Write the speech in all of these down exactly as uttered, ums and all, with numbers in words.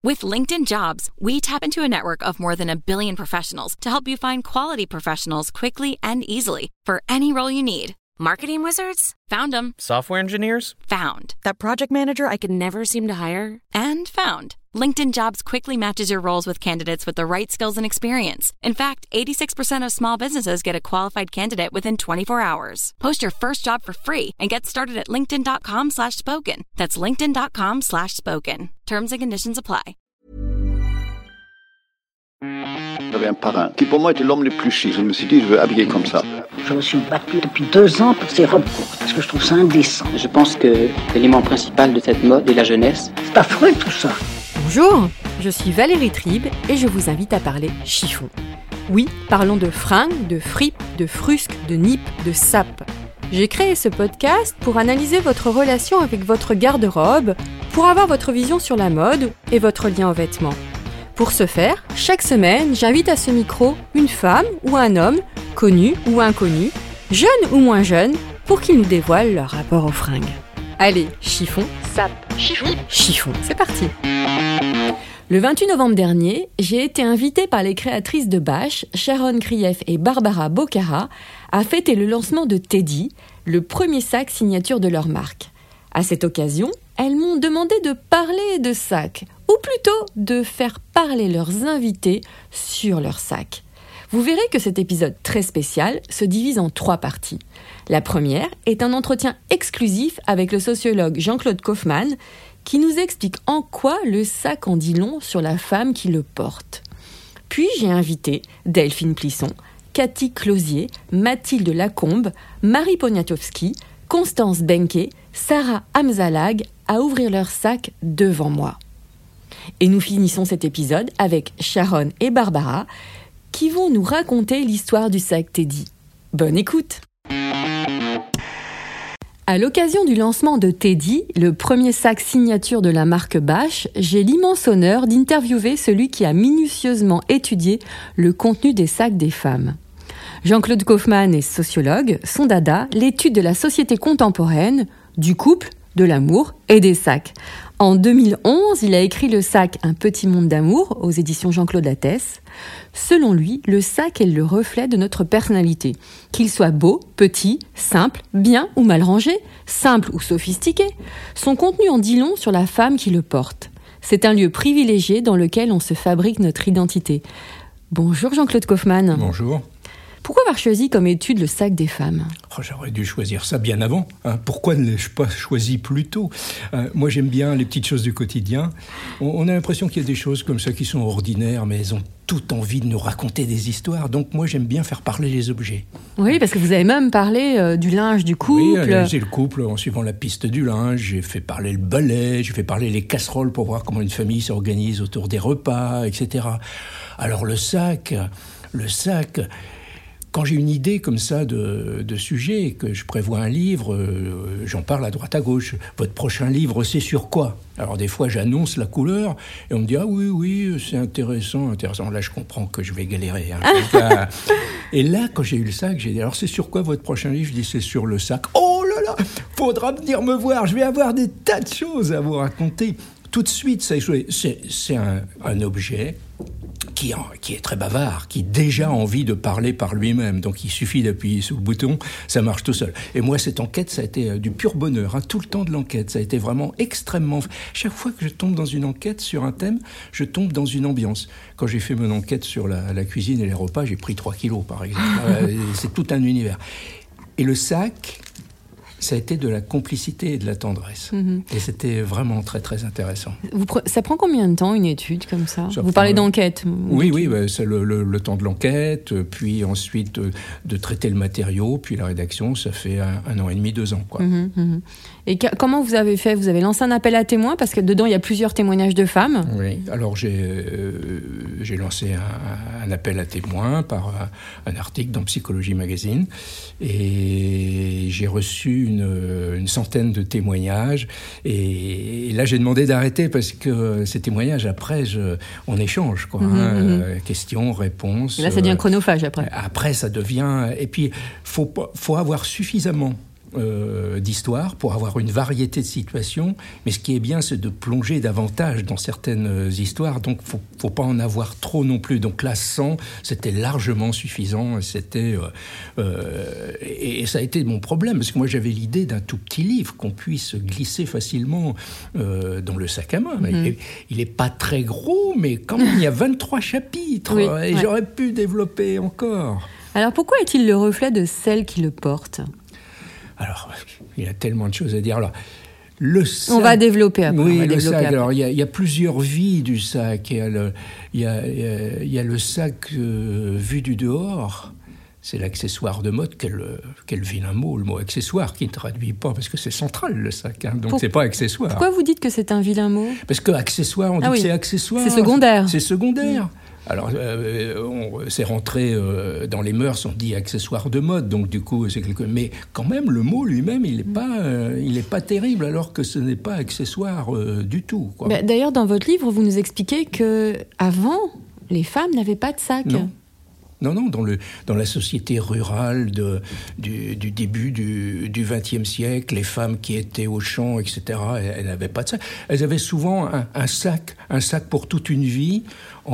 With LinkedIn Jobs, we tap into a network of more than a billion professionals to help you find quality professionals quickly and easily for any role you need. Marketing wizards? Found them. Software engineers? Found. That project manager I could never seem to hire? And found. LinkedIn Jobs quickly matches your roles with candidates with the right skills and experience. In fact, eighty-six percent of small businesses get a qualified candidate within twenty-four hours. Post your first job for free and get started at linkedin.com slash spoken. That's linkedin.com slash spoken. Terms and conditions apply. J'avais un parrain qui pour moi était l'homme le plus chic. Je me suis dit, je veux habiller comme ça. Je me suis battu depuis deux ans pour ces robes courtes, parce que je trouve ça indécent. Je pense que l'élément principal de cette mode est la jeunesse. C'est affreux tout ça. Bonjour, je suis Valérie Tribe et je vous invite à parler chiffon. Oui, parlons de fringues, de fripes, de frusques, de nippes, de sapes. J'ai créé ce podcast pour analyser votre relation avec votre garde-robe, pour avoir votre vision sur la mode et votre lien aux vêtements. Pour ce faire, chaque semaine, j'invite à ce micro une femme ou un homme, connu ou inconnu, jeune ou moins jeune, pour qu'ils nous dévoilent leur rapport aux fringues. Allez, chiffon, sape, chiffon, chiffon, c'est parti. Le vingt-huit novembre dernier, j'ai été invitée par les créatrices de Bâche, Sharon Krief et Barbara Bocara, à fêter le lancement de Teddy, le premier sac signature de leur marque. À cette occasion, elles m'ont demandé de parler de sacs, ou plutôt de faire parler leurs invités sur leurs sacs. Vous verrez que cet épisode très spécial se divise en trois parties. La première est un entretien exclusif avec le sociologue Jean-Claude Kaufmann, qui nous explique en quoi le sac en dit long sur la femme qui le porte. Puis j'ai invité Delphine Plisson, Cathy Closier, Mathilde Lacombe, Marie Poniatowski, Constance Benke, Sarah Hamzalag à ouvrir leur sac devant moi. Et nous finissons cet épisode avec Sharon et Barbara qui vont nous raconter l'histoire du sac Teddy. Bonne écoute! À l'occasion du lancement de Teddy, le premier sac signature de la marque Bâche, j'ai l'immense honneur d'interviewer celui qui a minutieusement étudié le contenu des sacs des femmes. Jean-Claude Kaufmann est sociologue, son dada, l'étude de la société contemporaine, du couple, de l'amour et des sacs. En deux mille onze, il a écrit le sac Un petit monde d'amour aux éditions Jean-Claude Lattès. Selon lui, le sac est le reflet de notre personnalité. Qu'il soit beau, petit, simple, bien ou mal rangé, simple ou sophistiqué, son contenu en dit long sur la femme qui le porte. C'est un lieu privilégié dans lequel on se fabrique notre identité. Bonjour Jean-Claude Kaufmann. Bonjour. Pourquoi avoir choisi comme étude le sac des femmes ? Oh, j'aurais dû choisir ça bien avant. Hein. Pourquoi ne l'ai-je pas choisi plus tôt ? euh, Moi, j'aime bien les petites choses du quotidien. On, on a l'impression qu'il y a des choses comme ça qui sont ordinaires, mais elles ont toute envie de nous raconter des histoires. Donc, moi, j'aime bien faire parler les objets. Oui, parce que vous avez même parlé euh, du linge, du couple. Oui, analyser le couple en suivant la piste du linge. J'ai fait parler le balai, j'ai fait parler les casseroles pour voir comment une famille s'organise autour des repas, et cetera. Alors, le sac, le sac... Quand j'ai une idée comme ça de, de sujet, que je prévois un livre, euh, j'en parle à droite à gauche. Votre prochain livre, c'est sur quoi ? Alors des fois, j'annonce la couleur et on me dit « Ah oui, oui, c'est intéressant, intéressant. » Là, je comprends que je vais galérer. Hein. Et là, quand j'ai eu le sac, j'ai dit « Alors, c'est sur quoi votre prochain livre ?» Je dis « C'est sur le sac. » Oh là là, faudra venir me voir. Je vais avoir des tas de choses à vous raconter. Tout de suite, ça, c'est, c'est un, un objet... Qui, qui est très bavard, qui a déjà envie de parler par lui-même. Donc il suffit d'appuyer sur le bouton, ça marche tout seul. Et moi, cette enquête, ça a été du pur bonheur, hein, tout le temps de l'enquête. Ça a été vraiment extrêmement... Chaque fois que je tombe dans une enquête sur un thème, je tombe dans une ambiance. Quand j'ai fait mon enquête sur la, la cuisine et les repas, j'ai pris trois kilos, par exemple. C'est tout un univers. Et le sac... ça a été de la complicité et de la tendresse. Mmh. Et c'était vraiment très, très intéressant. Vous pre... Ça prend combien de temps, une étude comme ça, ça Vous prend... parlez d'enquête. Oui, oui, bah, c'est le, le, le temps de l'enquête, puis ensuite de, de traiter le matériau, puis la rédaction, ça fait un, un an et demi, deux ans. Quoi. Mmh, mmh. Et que, comment vous avez fait ? Vous avez lancé un appel à témoins, parce que dedans, il y a plusieurs témoignages de femmes. Oui, alors j'ai, euh, j'ai lancé un, un appel à témoins par un, un article dans Psychologie Magazine, et j'ai reçu une Une, une centaine de témoignages et, et là j'ai demandé d'arrêter parce que ces témoignages après je, on échange quoi, mmh, hein, mmh. Euh, questions, réponses. Et là ça devient chronophage après. Après ça devient et puis faut faut avoir suffisamment euh, d'histoires, pour avoir une variété de situations. Mais ce qui est bien, c'est de plonger davantage dans certaines histoires. Donc, il ne faut pas en avoir trop non plus. Donc là, cent, c'était largement suffisant. C'était, euh, euh, et, et ça a été mon problème, parce que moi, j'avais l'idée d'un tout petit livre qu'on puisse glisser facilement euh, dans le sac à main. Mmh. Il n'est pas très gros, mais quand même, il y a vingt-trois chapitres. Oui, et ouais. J'aurais pu développer encore. Alors, pourquoi est-il le reflet de celle qui le porte ? Alors, il y a tellement de choses à dire. Alors, le sac, on va développer après. Oui, va le développer sac. après. Alors, il y, a, il y a plusieurs vies du sac. Il y a le, il y a, il y a le sac euh, vu du dehors. C'est l'accessoire de mode. Quel, quel vilain mot, le mot accessoire, qui ne traduit pas, parce que c'est central, le sac. Hein, donc, Pour, c'est pas accessoire. Pourquoi vous dites que c'est un vilain mot ? Parce que accessoire, on dit ah oui. que c'est accessoire. C'est secondaire. C'est secondaire. Mmh. Alors, euh, on, c'est rentré euh, dans les mœurs, on dit accessoire de mode, donc du coup, c'est quelque... Mais quand même, le mot lui-même, il n'est pas, euh, il n'est pas terrible, alors que ce n'est pas accessoire euh, du tout, quoi. Bah, d'ailleurs, dans votre livre, vous nous expliquez qu'avant, les femmes n'avaient pas de sac. Non. Non, non, dans, le, dans la société rurale de, du, du début du vingtième siècle, les femmes qui étaient au champ, et cetera, elles, elles n'avaient pas de sac. Elles avaient souvent un, un sac, un sac pour toute une vie,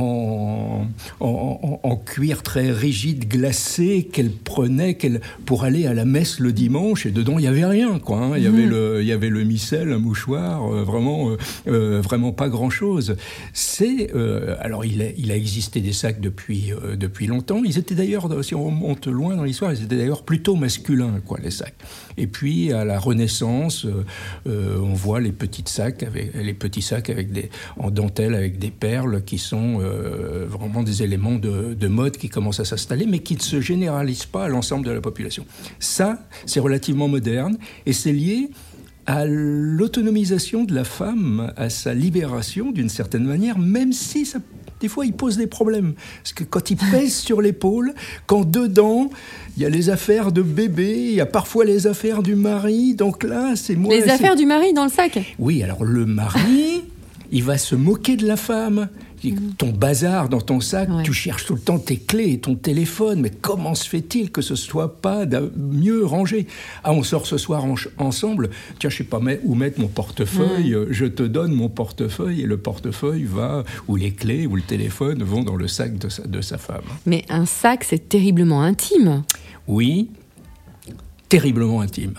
en, en, en cuir très rigide, glacé, qu'elles prenaient qu'elles, pour aller à la messe le dimanche, et dedans, il n'y avait rien, quoi. Hein. Il y avait le, il y avait le missel, un mouchoir, euh, vraiment, euh, vraiment pas grand-chose. C'est, euh, alors, il a, il a existé des sacs depuis, euh, depuis longtemps. Ils étaient d'ailleurs, si on remonte loin dans l'histoire, ils étaient d'ailleurs plutôt masculins, quoi, les sacs. Et puis, à la Renaissance, euh, on voit les petits sacs avec, les petits sacs avec des, en dentelle avec des perles qui sont euh, vraiment des éléments de, de mode qui commencent à s'installer, mais qui ne se généralisent pas à l'ensemble de la population. Ça, c'est relativement moderne et c'est lié à l'autonomisation de la femme, à sa libération d'une certaine manière, même si ça, des fois il pose des problèmes. Parce que quand il pèse sur l'épaule, quand dedans il y a les affaires de bébé, il y a parfois les affaires du mari, donc là c'est moi... Les c'est... affaires du mari dans le sac ? Oui, alors le mari, il va se moquer de la femme. Ton bazar dans ton sac, ouais. Tu cherches tout le temps tes clés et ton téléphone, mais comment se fait-il que ce soit pas mieux rangé ? Ah, on sort ce soir en, ensemble, tiens, je sais pas où mettre mon portefeuille, ouais. Je te donne mon portefeuille et le portefeuille va, ou les clés ou le téléphone vont dans le sac de sa, de sa femme. Mais un sac, c'est terriblement intime. Oui, terriblement intime.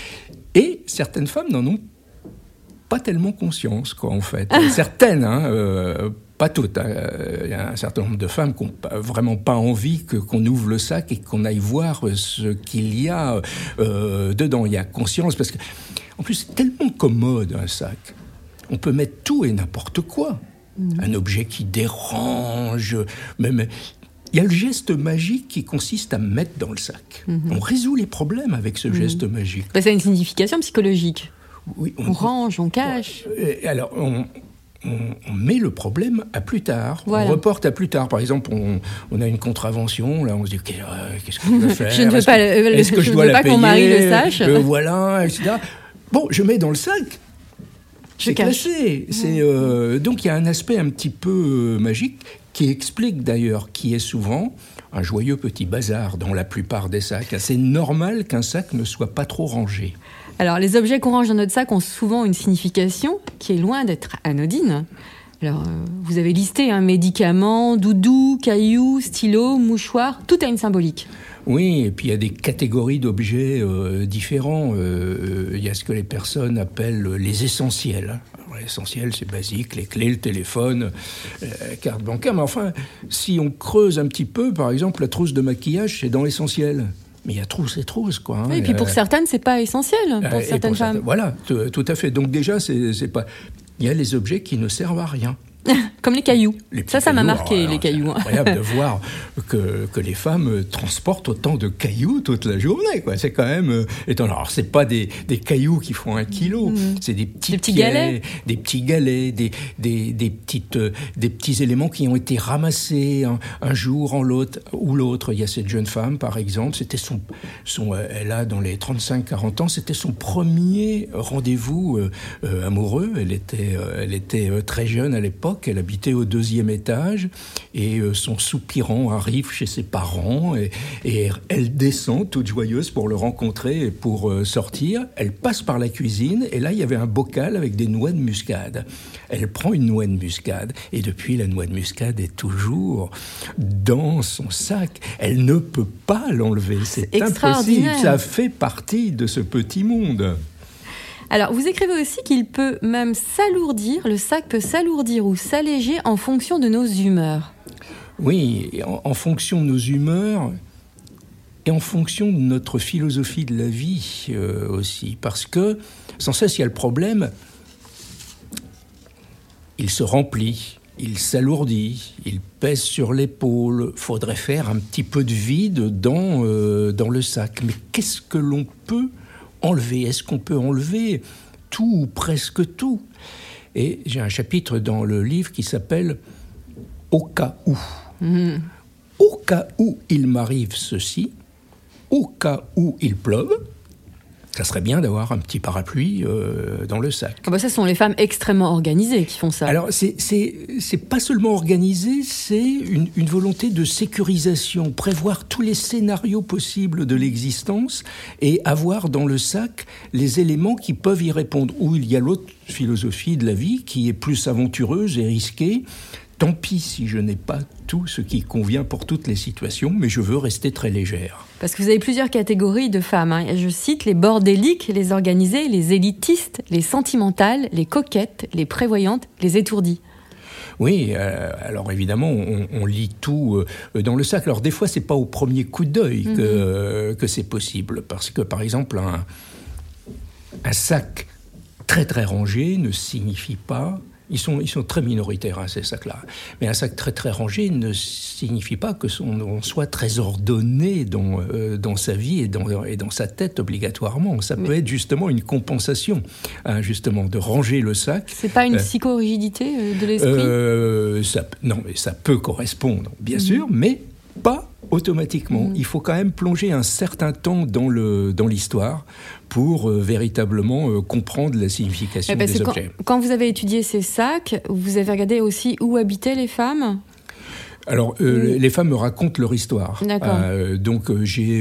Et certaines femmes n'en ont pas tellement conscience, quoi, en fait. Certaines, hein, euh, pas toutes. Il hein. y a un certain nombre de femmes qui n'ont vraiment pas envie que, qu'on ouvre le sac et qu'on aille voir ce qu'il y a euh, dedans. Il y a conscience, parce que, en plus, c'est tellement commode, un sac. On peut mettre tout et n'importe quoi. Mmh. Un objet qui dérange, même... Il y a le geste magique qui consiste à mettre dans le sac. Mmh. On résout les problèmes avec ce mmh. geste magique. Bah, ça a une signification psychologique. Oui, on, on range, on cache. On, alors, on, on, on met le problème à plus tard. Voilà. On reporte à plus tard. Par exemple, on, on a une contravention. Là, on se dit qu'est-ce que je veux faire ? Je ne veux pas, est-ce que, est-ce que je, je dois veux la pas payer ? Qu'on mari le sache. Euh, voilà, et cetera. Bon, je mets dans le sac. Je c'est cache. Classé. C'est, euh, donc, il y a un aspect un petit peu euh, magique qui explique d'ailleurs qui est souvent un joyeux petit bazar dans la plupart des sacs. C'est normal qu'un sac ne soit pas trop rangé. Alors, les objets qu'on range dans notre sac ont souvent une signification qui est loin d'être anodine. Alors, euh, vous avez listé hein, médicaments, doudou, cailloux, stylos, mouchoirs, tout a une symbolique. Oui, et puis il y a des catégories d'objets euh, différents. Il euh, y a ce que les personnes appellent les essentiels. Alors, l'essentiel, c'est basique, les clés, le téléphone, la euh, carte bancaire. Mais enfin, si on creuse un petit peu, par exemple, la trousse de maquillage, c'est dans l'essentiel. Mais il y a trousse et trousse, quoi. Hein. Oui, et puis pour euh, certaines, c'est pas essentiel, pour euh, certaines pour femmes. Certaines, voilà, t- tout à fait. Donc déjà, c'est, c'est pas... Il y a les objets qui ne servent à rien. Comme les cailloux. Les ça, ça cailloux, m'a marqué, alors, les cailloux. C'est incroyable de voir que, que les femmes transportent autant de cailloux toute la journée, quoi. C'est quand même euh, étonnant. Alors, c'est pas des, des cailloux qui font un kilo, mmh. c'est des petits, des petits pieds, galets, des petits galets, des, des, des, petites, euh, des petits éléments qui ont été ramassés un, un jour en l'autre ou l'autre. Il y a cette jeune femme, par exemple, c'était son, son, euh, elle a dans les trente-cinq à quarante ans, c'était son premier rendez-vous euh, euh, amoureux. Elle était, euh, elle était euh, très jeune à l'époque. l'époque, elle habitait au deuxième étage, et euh, son soupirant arrive chez ses parents, et, et elle descend toute joyeuse pour le rencontrer et pour euh, sortir. Elle passe par la cuisine, et là, il y avait un bocal avec des noix de muscade. Elle prend une noix de muscade, et depuis, la noix de muscade est toujours dans son sac. Elle ne peut pas l'enlever, c'est impossible. Ça fait partie de ce petit monde. Alors, vous écrivez aussi qu'il peut même s'alourdir, le sac peut s'alourdir ou s'alléger en fonction de nos humeurs. Oui, en, en fonction de nos humeurs et en fonction de notre philosophie de la vie euh, aussi. Parce que, sans cesse, il y a le problème, il se remplit, il s'alourdit, il pèse sur l'épaule. Il faudrait faire un petit peu de vide dans, euh, dans le sac. Mais qu'est-ce que l'on peut enlever? Est-ce qu'on peut enlever tout ou presque tout? Et j'ai un chapitre dans le livre qui s'appelle « Au cas où mmh. ». Au cas où il m'arrive ceci, au cas où il pleuve, ça serait bien d'avoir un petit parapluie euh, dans le sac. Ah bah ça, ce sont les femmes extrêmement organisées qui font ça. Alors, c'est, c'est, c'est pas seulement organisé, c'est une, une volonté de sécurisation, prévoir tous les scénarios possibles de l'existence et avoir dans le sac les éléments qui peuvent y répondre. Ou il y a l'autre philosophie de la vie qui est plus aventureuse et risquée. Tant pis si je n'ai pas tout ce qui convient pour toutes les situations, mais je veux rester très légère. Parce que vous avez plusieurs catégories de femmes. Hein. Je cite les bordéliques, les organisées, les élitistes, les sentimentales, les coquettes, les prévoyantes, les étourdies. Oui, euh, alors évidemment, on, on lit tout euh, dans le sac. Alors des fois, c'est pas au premier coup d'œil que, mmh. euh, que c'est possible. Parce que, par exemple, un, un sac très très rangé ne signifie pas... Ils sont, ils sont très minoritaires, hein, ces sacs-là. Mais un sac très, très rangé ne signifie pas que son, on soit très ordonné dans, euh, dans sa vie et dans, et dans sa tête, obligatoirement. Ça mais... peut être justement une compensation, hein, justement, de ranger le sac. C'est pas une euh, psychorigidité de l'esprit euh, ça, Non, mais ça peut correspondre, bien mmh. sûr, mais pas automatiquement. Mmh. Il faut quand même plonger un certain temps dans, le, dans l'histoire pour euh, véritablement euh, comprendre la signification des quand, objets. Quand vous avez étudié ces sacs, vous avez regardé aussi où habitaient les femmes ? Alors, euh, mmh. les femmes me racontent leur histoire. D'accord. Euh, donc, euh, j'ai,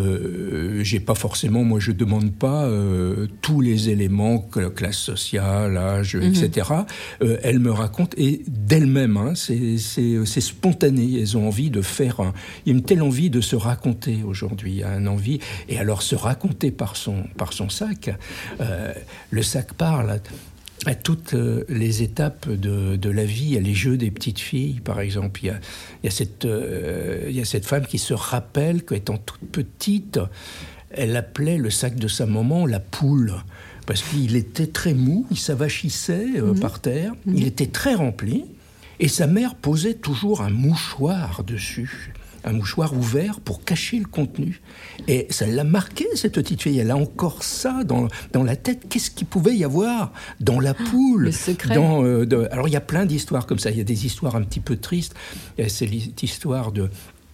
euh, j'ai pas forcément, moi, je demande pas euh, tous les éléments, classe sociale, âge, mmh. et cetera. Euh, elles me racontent, et d'elles-mêmes, hein, c'est, c'est, c'est spontané. Elles ont envie de faire, un, il y a une telle envie de se raconter aujourd'hui. Il y a une envie, et alors se raconter par son, par son sac. Euh, le sac parle à toutes les étapes de, de la vie. Il y a les jeux des petites filles, par exemple. Il y a, il y a, cette, euh, il y a cette femme qui se rappelle qu'étant toute petite, elle appelait le sac de sa maman la poule, parce qu'il était très mou, il s'avachissait euh, mmh. par terre, mmh. il était très rempli, et sa mère posait toujours un mouchoir dessus. Un mouchoir ouvert pour cacher le contenu. Et ça l'a marqué, cette petite fille. Elle a encore ça dans, dans la tête. Qu'est-ce qu'il pouvait y avoir dans la poule ? Le secret. Dans, euh, de... Alors, il y a plein d'histoires comme ça. Il y a des histoires un petit peu tristes. C'est l'histoire de...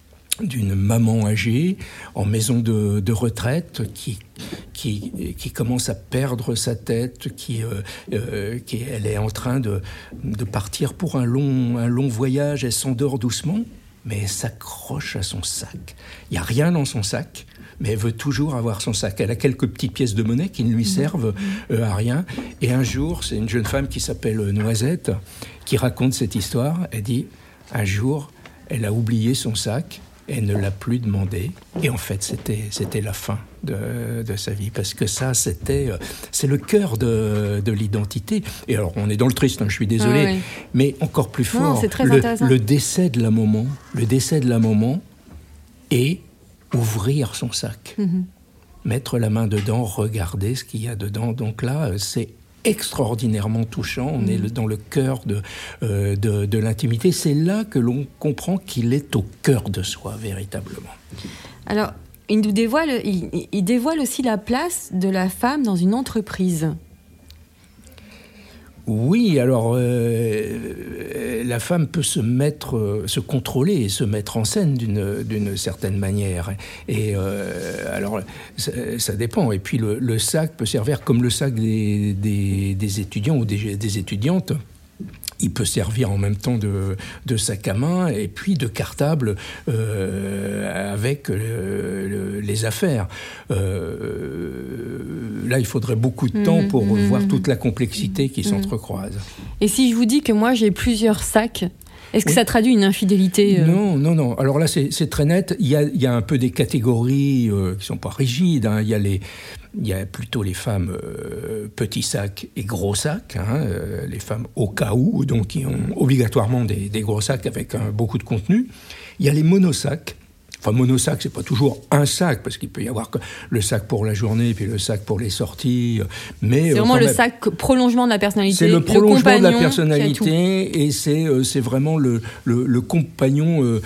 d'une maman âgée en maison de, de retraite qui, qui, qui commence à perdre sa tête, qui, euh, euh, qui elle est en train de, de partir pour un long, un long voyage. Elle s'endort doucement, mais elle s'accroche à son sac. Il n'y a rien dans son sac, mais elle veut toujours avoir son sac. Elle a quelques petites pièces de monnaie qui ne lui servent euh, à rien. Et un jour, c'est une jeune femme qui s'appelle Noisette qui raconte cette histoire. Elle dit, un jour, elle a oublié son sac, elle ne l'a plus demandé. Et en fait, c'était, c'était la fin de, de sa vie. Parce que ça, c'était, c'est le cœur de, de l'identité. Et alors, on est dans le triste, hein, je suis désolé. Ah oui. Mais encore plus fort, non, c'est très le, intéressant. le décès de la maman, le décès de la maman et ouvrir son sac. Mm-hmm. Mettre la main dedans, regarder ce qu'il y a dedans. Donc là, c'est extraordinairement touchant. On mmh. est dans le cœur de, euh, de, de l'intimité. C'est là que l'on comprend qu'il est au cœur de soi, véritablement. Alors, il nous dévoile, il, il dévoile aussi la place de la femme dans une entreprise. Oui, alors euh, la femme peut se mettre, euh, se contrôler et se mettre en scène d'une, d'une certaine manière. Et euh, alors ça, ça dépend. Et puis le, le sac peut servir comme le sac des, des, des étudiants ou des, des étudiantes. Il peut servir en même temps de, de sac à main et puis de cartable euh, avec euh, le, les affaires. Euh, là, il faudrait beaucoup de temps pour mmh, voir mmh, toute la complexité qui mmh. s'entrecroise. Et si je vous dis que moi, j'ai plusieurs sacs, est-ce que oui. ça traduit une infidélité euh... Non, non, non. Alors là, c'est, c'est très net. Il y a, il y a un peu des catégories euh, qui ne sont pas rigides. Hein. Il y a les... Il y a plutôt les femmes euh, petits sacs et gros sacs, hein, euh, les femmes au cas où, donc qui ont obligatoirement des, des gros sacs avec un, beaucoup de contenu. Il y a les monosacs. Enfin, monosac, c'est pas toujours un sac, parce qu'il peut y avoir le sac pour la journée, puis le sac pour les sorties. Mais c'est vraiment euh, le même, sac prolongement de la personnalité. C'est le prolongement le de la personnalité, et c'est, euh, c'est vraiment le, le, le compagnon euh,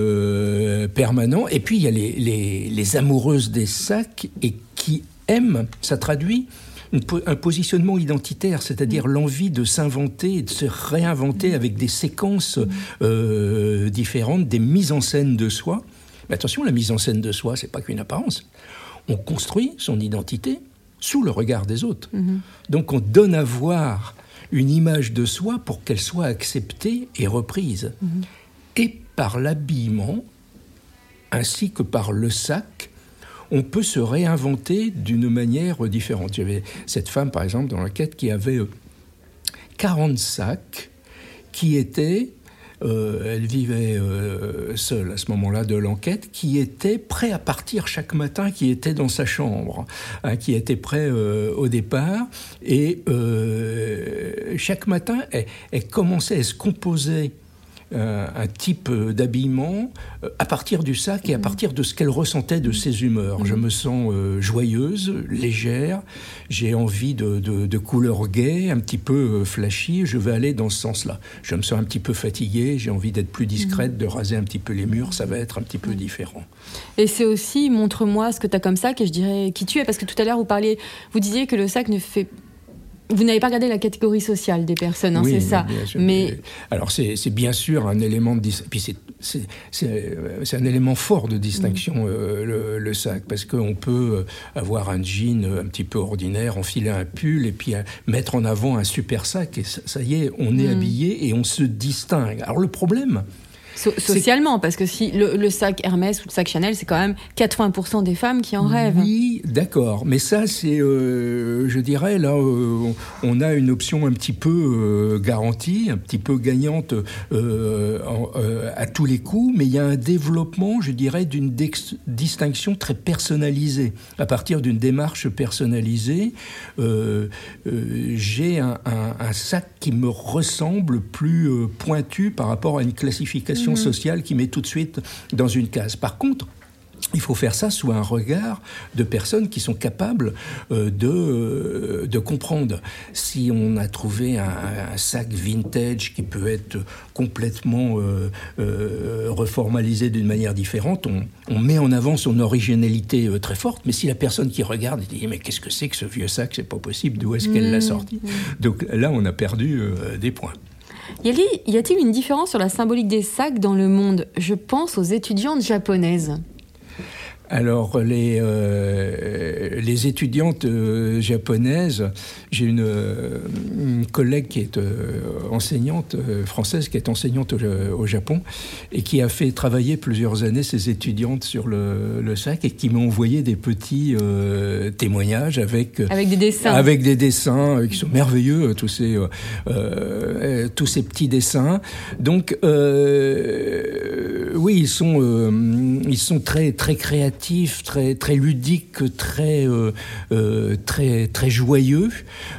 euh, permanent. Et puis, il y a les, les, les amoureuses des sacs, et qui aiment, ça traduit une, un positionnement identitaire, c'est-à-dire mmh. l'envie de s'inventer et de se réinventer mmh. avec des séquences euh, différentes, des mises en scène de soi. Mais attention, la mise en scène de soi, c'est pas qu'une apparence. On construit son identité sous le regard des autres. Mmh. Donc on donne à voir une image de soi pour qu'elle soit acceptée et reprise. Mmh. Et par l'habillement, ainsi que par le sac, on peut se réinventer d'une manière différente. J'avais cette femme, par exemple, dans l'enquête, qui avait quarante sacs qui étaient... Euh, elle vivait euh, seule à ce moment-là de l'enquête, qui était prêt à partir chaque matin, qui était dans sa chambre, hein, qui était prêt euh, au départ. Et euh, chaque matin, elle, elle commençait, elle se composait Euh, un type d'habillement euh, à partir du sac et à partir de ce qu'elle ressentait de ses humeurs. Je me sens euh, joyeuse, légère, j'ai envie de, de, de couleurs gaies, un petit peu euh, flashy, je vais aller dans ce sens-là. Je me sens un petit peu fatiguée, j'ai envie d'être plus discrète, de raser un petit peu les murs, ça va être un petit peu différent. Et c'est aussi, montre-moi ce que tu as comme sac, et je dirais qui tu es, parce que tout à l'heure vous parliez, vous disiez que le sac ne fait... Vous n'avez pas regardé la catégorie sociale des personnes, hein, oui, c'est ça. Bien sûr, mais... mais alors c'est, c'est bien sûr un élément de dis... puis c'est, c'est, c'est, c'est un élément fort de distinction mmh. euh, le, le sac, parce qu'on peut avoir un jean un petit peu ordinaire, enfiler un pull et puis mettre en avant un super sac et ça, ça y est, on est mmh. habillé et on se distingue. Alors le problème. So- socialement, c'est... parce que si le, le sac Hermès ou le sac Chanel, c'est quand même quatre-vingts pour cent des femmes qui en rêvent. Oui, d'accord. Mais ça, c'est, euh, je dirais, là, euh, on a une option un petit peu euh, garantie, un petit peu gagnante euh, en, euh, à tous les coups, mais il y a un développement, je dirais, d'une dex- distinction très personnalisée. À partir d'une démarche personnalisée, euh, euh, j'ai un, un, un sac qui me ressemble plus euh, pointu par rapport à une classification sociale qui met tout de suite dans une case. Par contre, il faut faire ça sous un regard de personnes qui sont capables euh, de, euh, de comprendre. Si on a trouvé un, un sac vintage qui peut être complètement euh, euh, reformalisé d'une manière différente, on, on met en avant son originalité euh, très forte. Mais si la personne qui regarde dit « Mais qu'est-ce que c'est que ce vieux sac ? C'est pas possible. D'où est-ce qu'elle l'a sorti ?» Donc là, on a perdu euh, des points. Y a-t-il une différence sur la symbolique des sacs dans le monde ? Je pense aux étudiantes japonaises. Alors, les, euh, les étudiantes euh, japonaises, j'ai une, euh, une collègue qui est euh, enseignante, euh, française, qui est enseignante au, au Japon, et qui a fait travailler plusieurs années ses étudiantes sur le, le sac, et qui m'a envoyé des petits euh, témoignages avec... Avec des dessins. Avec des dessins euh, qui sont merveilleux, tous ces, euh, euh, tous ces petits dessins. Donc, euh, oui, ils sont, euh, ils sont très, très créatifs, très très ludique, très euh, euh, très très joyeux.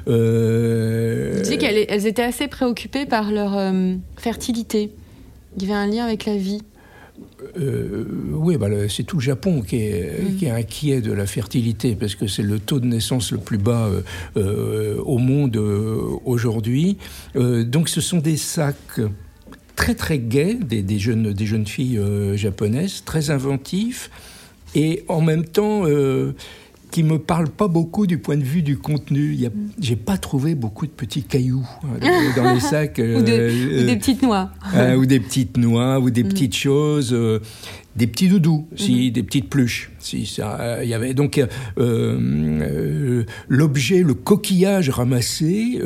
Euh... Vous disiez qu'elles elles étaient assez préoccupées par leur euh, fertilité. Il y avait un lien avec la vie. Euh, oui, bah, c'est tout le Japon qui est, mmh. qui est inquiet de la fertilité, parce que c'est le taux de naissance le plus bas euh, euh, au monde euh, aujourd'hui. Euh, donc ce sont des sacs très très gais, des, des jeunes des jeunes filles euh, japonaises, très inventifs. Et en même temps, euh, qui ne me parle pas beaucoup du point de vue du contenu. Je n'ai pas trouvé beaucoup de petits cailloux hein, dans les sacs. Euh, ou, de, euh, ou des petites noix. euh, ou des petites noix, ou des mmh. petites choses, euh, des petits doudous, si, mmh. des petites pluches. Si, ça, y avait donc euh, euh, l'objet, le coquillage ramassé.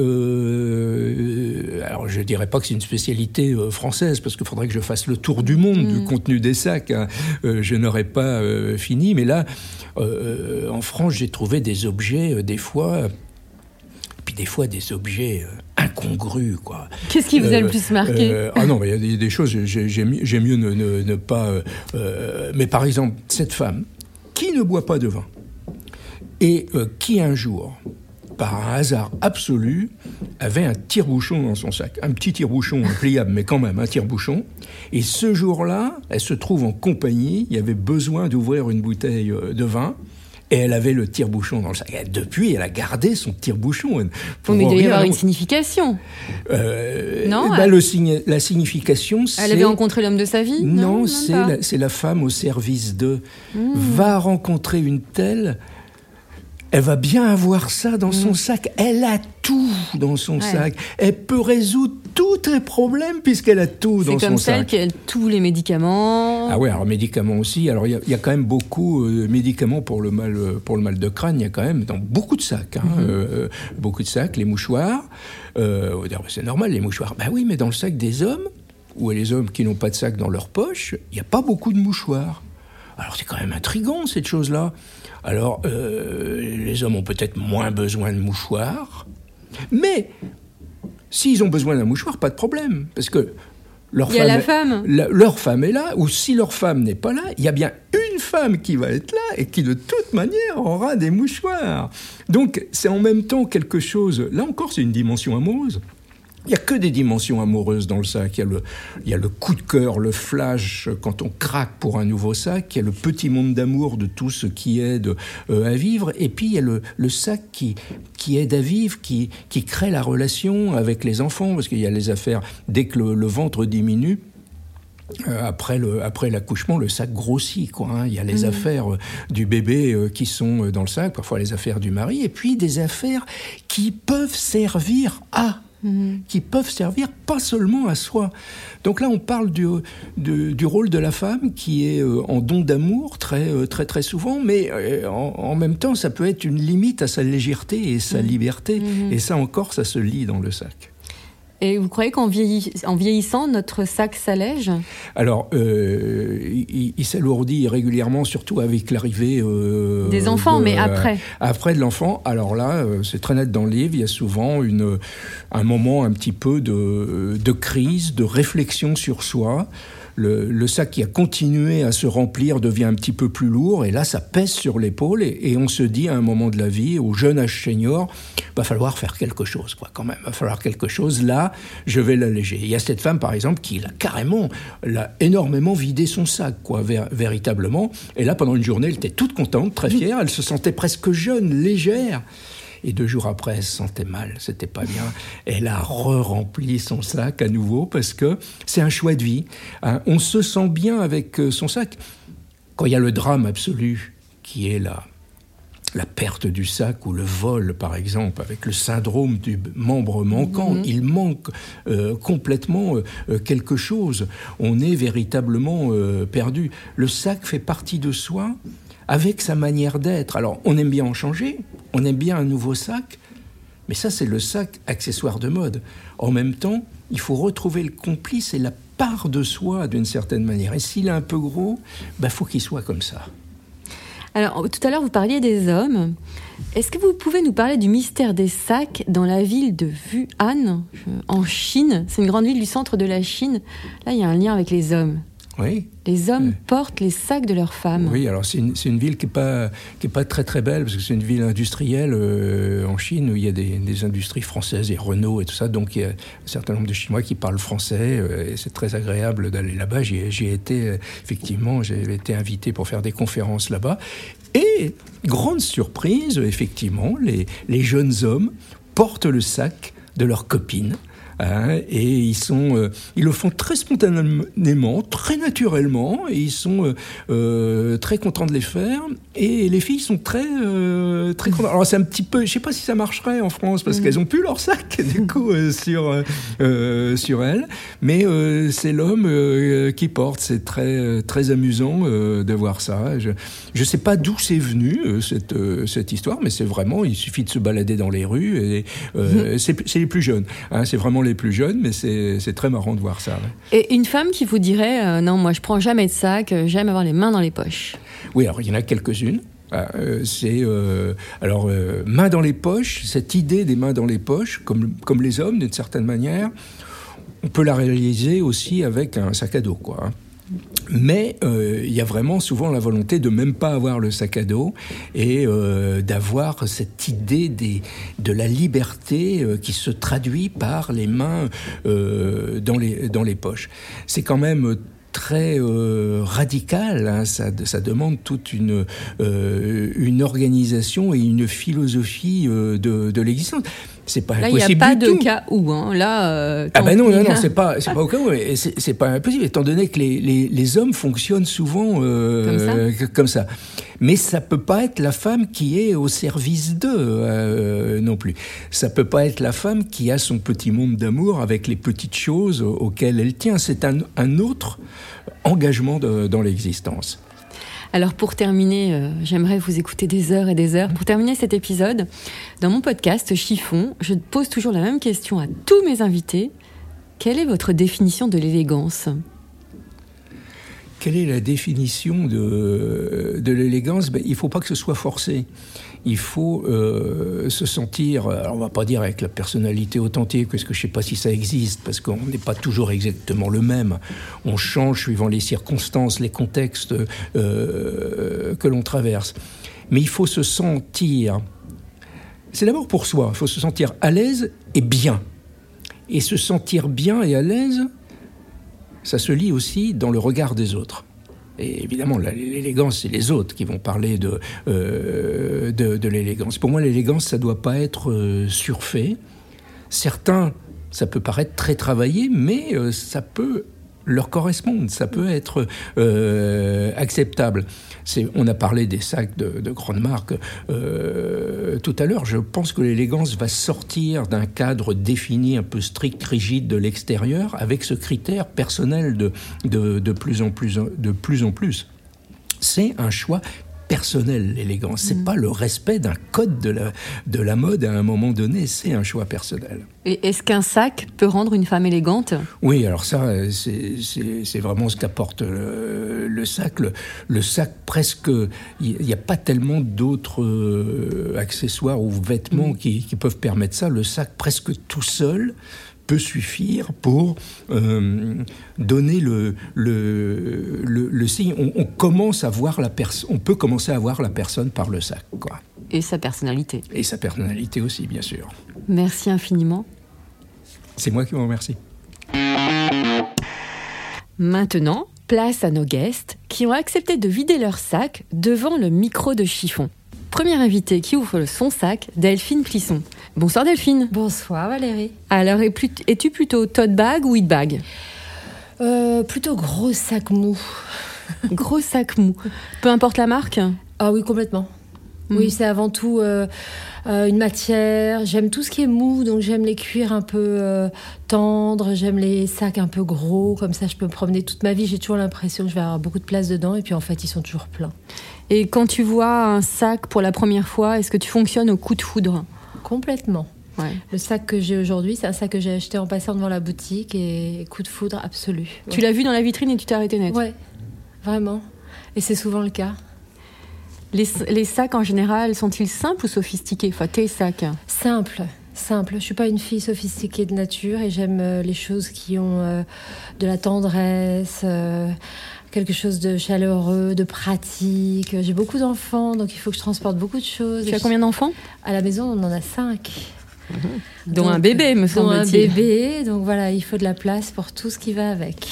Euh, alors je dirais pas que c'est une spécialité euh, française, parce qu'il faudrait que je fasse le tour du monde mmh. du contenu des sacs. Hein. Euh, je n'aurais pas euh, fini, mais là, euh, en France, j'ai trouvé des objets euh, des fois. Puis des fois des objets euh, incongrus, quoi. Qu'est-ce qui vous euh, a le plus marqué euh, Ah non, il y a des, des choses, j'ai, j'ai, j'ai mieux ne, ne, ne pas... Euh, euh, mais par exemple, cette femme qui ne boit pas de vin et euh, qui un jour, par un hasard absolu, avait un tire-bouchon dans son sac. Un petit tire-bouchon pliable, mais quand même un tire-bouchon. Et ce jour-là, elle se trouve en compagnie, il y avait besoin d'ouvrir une bouteille de vin. Et elle avait le tire-bouchon dans le sac. Et depuis, elle a gardé son tire-bouchon. Oui, mais il doit y avoir une signification. Euh, non bah, elle... le signa... La signification, c'est... Elle avait rencontré l'homme de sa vie ? Non, non c'est, la, c'est la femme au service de... Mmh. Va rencontrer une telle... Elle va bien avoir ça dans mmh. son sac. Elle a tout dans son ouais. sac. Elle peut résoudre tous les problèmes puisqu'elle a tout dans son sac. C'est comme celle qui a tous les médicaments. Ah ouais, alors médicaments aussi. Alors il y, y a quand même beaucoup de euh, médicaments pour le mal, pour le mal de crâne. Il y a quand même dans beaucoup de sacs, hein, mmh. euh, beaucoup de sacs. Les mouchoirs. Euh, on va dire, c'est normal les mouchoirs. Ben oui, mais dans le sac des hommes ou les hommes qui n'ont pas de sac dans leur poche, il n'y a pas beaucoup de mouchoirs. Alors c'est quand même intriguant cette chose-là. Alors, euh, les hommes ont peut-être moins besoin de mouchoirs, mais s'ils ont besoin d'un mouchoir, pas de problème, parce que leur il y femme, a la femme. La, leur femme est là, ou si leur femme n'est pas là, il y a bien une femme qui va être là et qui de toute manière aura des mouchoirs. Donc c'est en même temps quelque chose, là encore c'est une dimension amoureuse. Il n'y a que des dimensions amoureuses dans le sac. Il y a le, il y a le coup de cœur, le flash quand on craque pour un nouveau sac. Il y a le petit monde d'amour de tout ce qui aide euh, à vivre. Et puis il y a le, le sac qui, qui aide à vivre, qui, qui crée la relation avec les enfants. Parce qu'il y a les affaires, dès que le, le ventre diminue, Euh, après, le, après l'accouchement, le sac grossit, quoi, hein. Il y a les mmh. affaires euh, du bébé euh, qui sont euh, dans le sac, parfois les affaires du mari, et puis des affaires qui peuvent servir à... Mmh. qui peuvent servir pas seulement à soi. Donc là, on parle du, du, du rôle de la femme qui est euh, en don d'amour très, euh, très, très souvent, mais euh, en, en même temps, ça peut être une limite à sa légèreté et sa mmh. liberté. Mmh. Et ça encore, ça se lit dans le sac. Et vous croyez qu'en vieilli... en vieillissant, notre sac s'allège ? Alors, euh, il, il s'alourdit régulièrement, surtout avec l'arrivée... Euh, des enfants, de, mais après euh, Après de l'enfant. Alors là, euh, c'est très net dans le livre, il y a souvent une, un moment un petit peu de, de crise, de réflexion sur soi. Le, le sac qui a continué à se remplir devient un petit peu plus lourd, et là, ça pèse sur l'épaule, et, et on se dit à un moment de la vie, au jeune âge senior, va falloir faire quelque chose, quoi, quand même, va falloir quelque chose, là, je vais l'alléger. Il y a cette femme, par exemple, qui l'a carrément, l'a énormément vidé son sac, quoi, ver, véritablement, et là, pendant une journée, elle était toute contente, très fière, elle se sentait presque jeune, légère. Et deux jours après, elle se sentait mal, c'était pas bien. Elle a re-rempli son sac à nouveau parce que c'est un choix de vie. Hein. On se sent bien avec son sac. Quand il y a le drame absolu, qui est la, la perte du sac ou le vol, par exemple, avec le syndrome du membre manquant, mmh. il manque euh, complètement euh, quelque chose. On est véritablement euh, perdu. Le sac fait partie de soi, avec sa manière d'être. Alors, on aime bien en changer, on aime bien un nouveau sac, mais ça, c'est le sac accessoire de mode. En même temps, il faut retrouver le complice et la part de soi, d'une certaine manière. Et s'il est un peu gros, bah, faut qu'il soit comme ça. Alors, tout à l'heure, vous parliez des hommes. Est-ce que vous pouvez nous parler du mystère des sacs dans la ville de Wuhan, en Chine ? C'est une grande ville du centre de la Chine. Là, il y a un lien avec les hommes. Oui. Les hommes oui. portent les sacs de leurs femmes. Oui, alors c'est une, c'est une ville qui n'est pas, qui est pas très très belle, parce que c'est une ville industrielle euh, en Chine, où il y a des, des industries françaises, et Renault et tout ça, donc il y a un certain nombre de Chinois qui parlent français, euh, et c'est très agréable d'aller là-bas. J'y, j'y ai été, euh, effectivement, j'ai été invité pour faire des conférences là-bas, et grande surprise, effectivement, les, les jeunes hommes portent le sac de leurs copines. Hein, et ils sont, euh, ils le font très spontanément, très naturellement, et ils sont euh, euh, très contents de les faire. Et les filles sont très, euh, très contentes. Alors c'est un petit peu, je sais pas si ça marcherait en France parce mmh. qu'elles ont plus leur sac du coup euh, sur euh, sur elles, mais euh, c'est l'homme euh, qui porte. C'est très très amusant euh, de voir ça. Je je sais pas d'où c'est venu euh, cette euh, cette histoire, mais c'est vraiment, il suffit de se balader dans les rues et euh, mmh. c'est c'est les plus jeunes. Hein, c'est vraiment les plus jeunes, mais c'est c'est très marrant de voir ça. Ouais. Et une femme qui vous dirait euh, non, moi je prends jamais de sac, j'aime avoir les mains dans les poches. Oui, alors il y en a quelques-unes. Euh, c'est euh, alors euh, mains dans les poches. Cette idée des mains dans les poches, comme comme les hommes d'une certaine manière, on peut la réaliser aussi avec un sac à dos, quoi. Hein. Mais il euh, y a vraiment souvent la volonté de même pas avoir le sac à dos et euh, d'avoir cette idée des, de la liberté euh, qui se traduit par les mains euh, dans les dans les poches. C'est quand même très euh, radical, hein, ça, ça demande toute une, euh, une organisation et une philosophie euh, de, de l'existence. C'est pas là, impossible. Là, il n'y a pas du de tout. cas où. Hein. Là, euh, ah ben non, non, non, c'est pas, c'est pas au cas où. C'est, c'est pas impossible, étant donné que les, les, les hommes fonctionnent souvent euh, comme ça. comme ça. Mais ça peut pas être la femme qui est au service d'eux euh, non plus. Ça peut pas être la femme qui a son petit monde d'amour avec les petites choses auxquelles elle tient. C'est un, un autre engagement de, dans l'existence. Alors pour terminer, euh, j'aimerais vous écouter des heures et des heures. Pour terminer cet épisode, dans mon podcast Chiffon, je pose toujours la même question à tous mes invités. Quelle est votre définition de l'élégance ? Quelle est la définition de, de l'élégance ? Ben, il ne faut pas que ce soit forcé. Il faut euh, se sentir, alors on ne va pas dire avec la personnalité authentique, parce que je ne sais pas si ça existe, parce qu'on n'est pas toujours exactement le même. On change suivant les circonstances, les contextes euh, que l'on traverse. Mais il faut se sentir, c'est d'abord pour soi, il faut se sentir à l'aise et bien. Et se sentir bien et à l'aise, ça se lit aussi dans le regard des autres. Et évidemment, l'élégance, c'est les autres qui vont parler de, euh, de, de l'élégance. Pour moi, l'élégance, ça ne doit pas être euh, surfait. Certains, ça peut paraître très travaillé, mais euh, ça peut leur correspondre, ça peut être euh, acceptable. C'est, on a parlé des sacs de, de grandes marques euh, tout à l'heure. Je pense que l'élégance va sortir d'un cadre défini, un peu strict, rigide de l'extérieur, avec ce critère personnel de, de, de plus en plus, de plus en plus. C'est un choix personnel, l'élégance. C'est mmh. pas le respect d'un code de la, de la mode à un moment donné, c'est un choix personnel. Et est-ce qu'un sac peut rendre une femme élégante ? Oui, alors ça, c'est, c'est, c'est vraiment ce qu'apporte le, le sac. Le, le sac, presque, il n'y a pas tellement d'autres euh, accessoires ou vêtements mmh. qui, qui peuvent permettre ça. Le sac, presque tout seul, peut suffire pour euh, donner le, le, le, le signe. On, on, commence à voir la perso- on peut commencer à voir la personne par le sac, quoi. Et sa personnalité. Et sa personnalité aussi, bien sûr. Merci infiniment. C'est moi qui vous remercie. Maintenant, place à nos guests qui ont accepté de vider leur sac devant le micro de Chiffon. Première invitée qui ouvre son sac, Delphine Plisson. Bonsoir Delphine. Bonsoir Valérie. Alors, es-tu plutôt tote bag ou hit bag ? euh, Plutôt gros sac mou. Gros sac mou. Peu importe la marque ? Ah oui, complètement. Mmh. Oui, c'est avant tout euh, euh, une matière. J'aime tout ce qui est mou, donc j'aime les cuirs un peu euh, tendres, j'aime les sacs un peu gros, comme ça je peux me promener toute ma vie. J'ai toujours l'impression que je vais avoir beaucoup de place dedans, et puis en fait, ils sont toujours pleins. Et quand tu vois un sac pour la première fois, est-ce que tu fonctionnes au coup de foudre ? Complètement. Ouais. Le sac que j'ai aujourd'hui, c'est un sac que j'ai acheté en passant devant la boutique et coup de foudre absolu. Ouais. Tu l'as vu dans la vitrine et tu t'es arrêté net ? Ouais, vraiment. Et c'est souvent le cas. Les, les sacs en général, sont-ils simples ou sophistiqués ? Enfin, tes sacs ? Simple. Simple. Je suis pas une fille sophistiquée de nature et j'aime euh, les choses qui ont euh, de la tendresse, euh, quelque chose de chaleureux, de pratique. J'ai beaucoup d'enfants, donc il faut que je transporte beaucoup de choses. Tu as combien d'enfants ? À la maison, on en a cinq. Mmh. Dont donc, un bébé, me semble-t-il. Dont un bébé, donc voilà, il faut de la place pour tout ce qui va avec.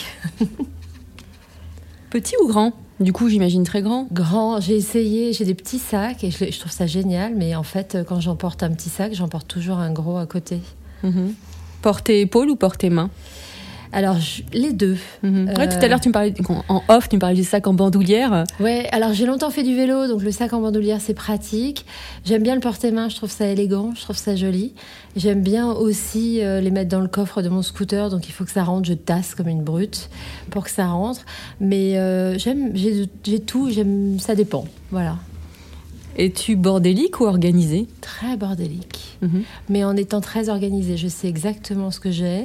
Petit ou grand ? Du coup, j'imagine très grand. Grand, j'ai essayé, j'ai des petits sacs et je, je trouve ça génial, mais en fait, quand j'emporte un petit sac, j'emporte toujours un gros à côté. Mmh. Portée-épaule ou portée-main? Alors, je, les deux. Mmh. Euh... Ouais, tout à l'heure, tu me parlais, en off, tu me parlais du sac en bandoulière. Ouais, alors j'ai longtemps fait du vélo, donc le sac en bandoulière, c'est pratique. J'aime bien le porter-main, je trouve ça élégant, je trouve ça joli. J'aime bien aussi euh, les mettre dans le coffre de mon scooter, donc il faut que ça rentre, je tasse comme une brute pour que ça rentre. Mais euh, j'aime, j'ai, j'ai tout, j'aime, ça dépend, voilà. Es-tu bordélique ou organisée? Très bordélique, mmh. mais en étant très organisée. Je sais exactement ce que j'ai,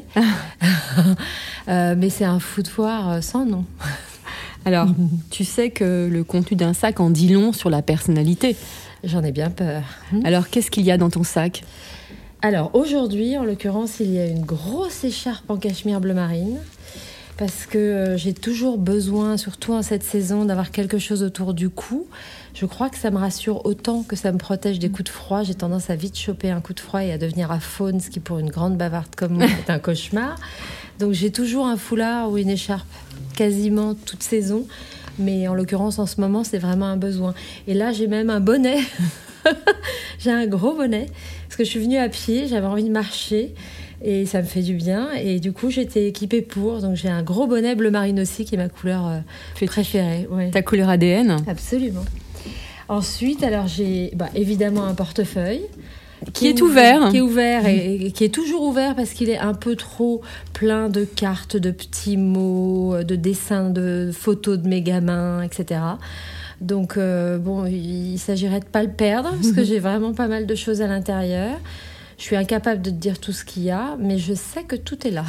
euh, mais c'est un foutoir sans nom. Alors, tu sais que le contenu d'un sac en dit long sur la personnalité. J'en ai bien peur. Alors, qu'est-ce qu'il y a dans ton sac? Alors, aujourd'hui, en l'occurrence, il y a une grosse écharpe en cachemire bleu marine. Parce que euh, j'ai toujours besoin, surtout en cette saison, d'avoir quelque chose autour du cou. Je crois que ça me rassure autant que ça me protège des coups de froid. J'ai tendance à vite choper un coup de froid et à devenir aphone, ce qui pour une grande bavarde comme moi est un cauchemar. Donc j'ai toujours un foulard ou une écharpe, quasiment toute saison. Mais en l'occurrence, en ce moment, c'est vraiment un besoin. Et là, j'ai même un bonnet. J'ai un gros bonnet. Parce que je suis venue à pied, j'avais envie de marcher. Et ça me fait du bien. Et du coup, j'étais équipée pour. Donc, j'ai un gros bonnet bleu marine aussi, qui est ma couleur euh, préférée. Ouais. Ta couleur A D N? Absolument. Ensuite, alors, j'ai bah, évidemment un portefeuille. Qui, qui est ouvert. Qui est ouvert et, et qui est toujours ouvert parce qu'il est un peu trop plein de cartes, de petits mots, de dessins, de photos de mes gamins, et cetera. Donc, euh, bon, il s'agirait de ne pas le perdre parce que j'ai vraiment pas mal de choses à l'intérieur. Je suis incapable de te dire tout ce qu'il y a, mais je sais que tout est là.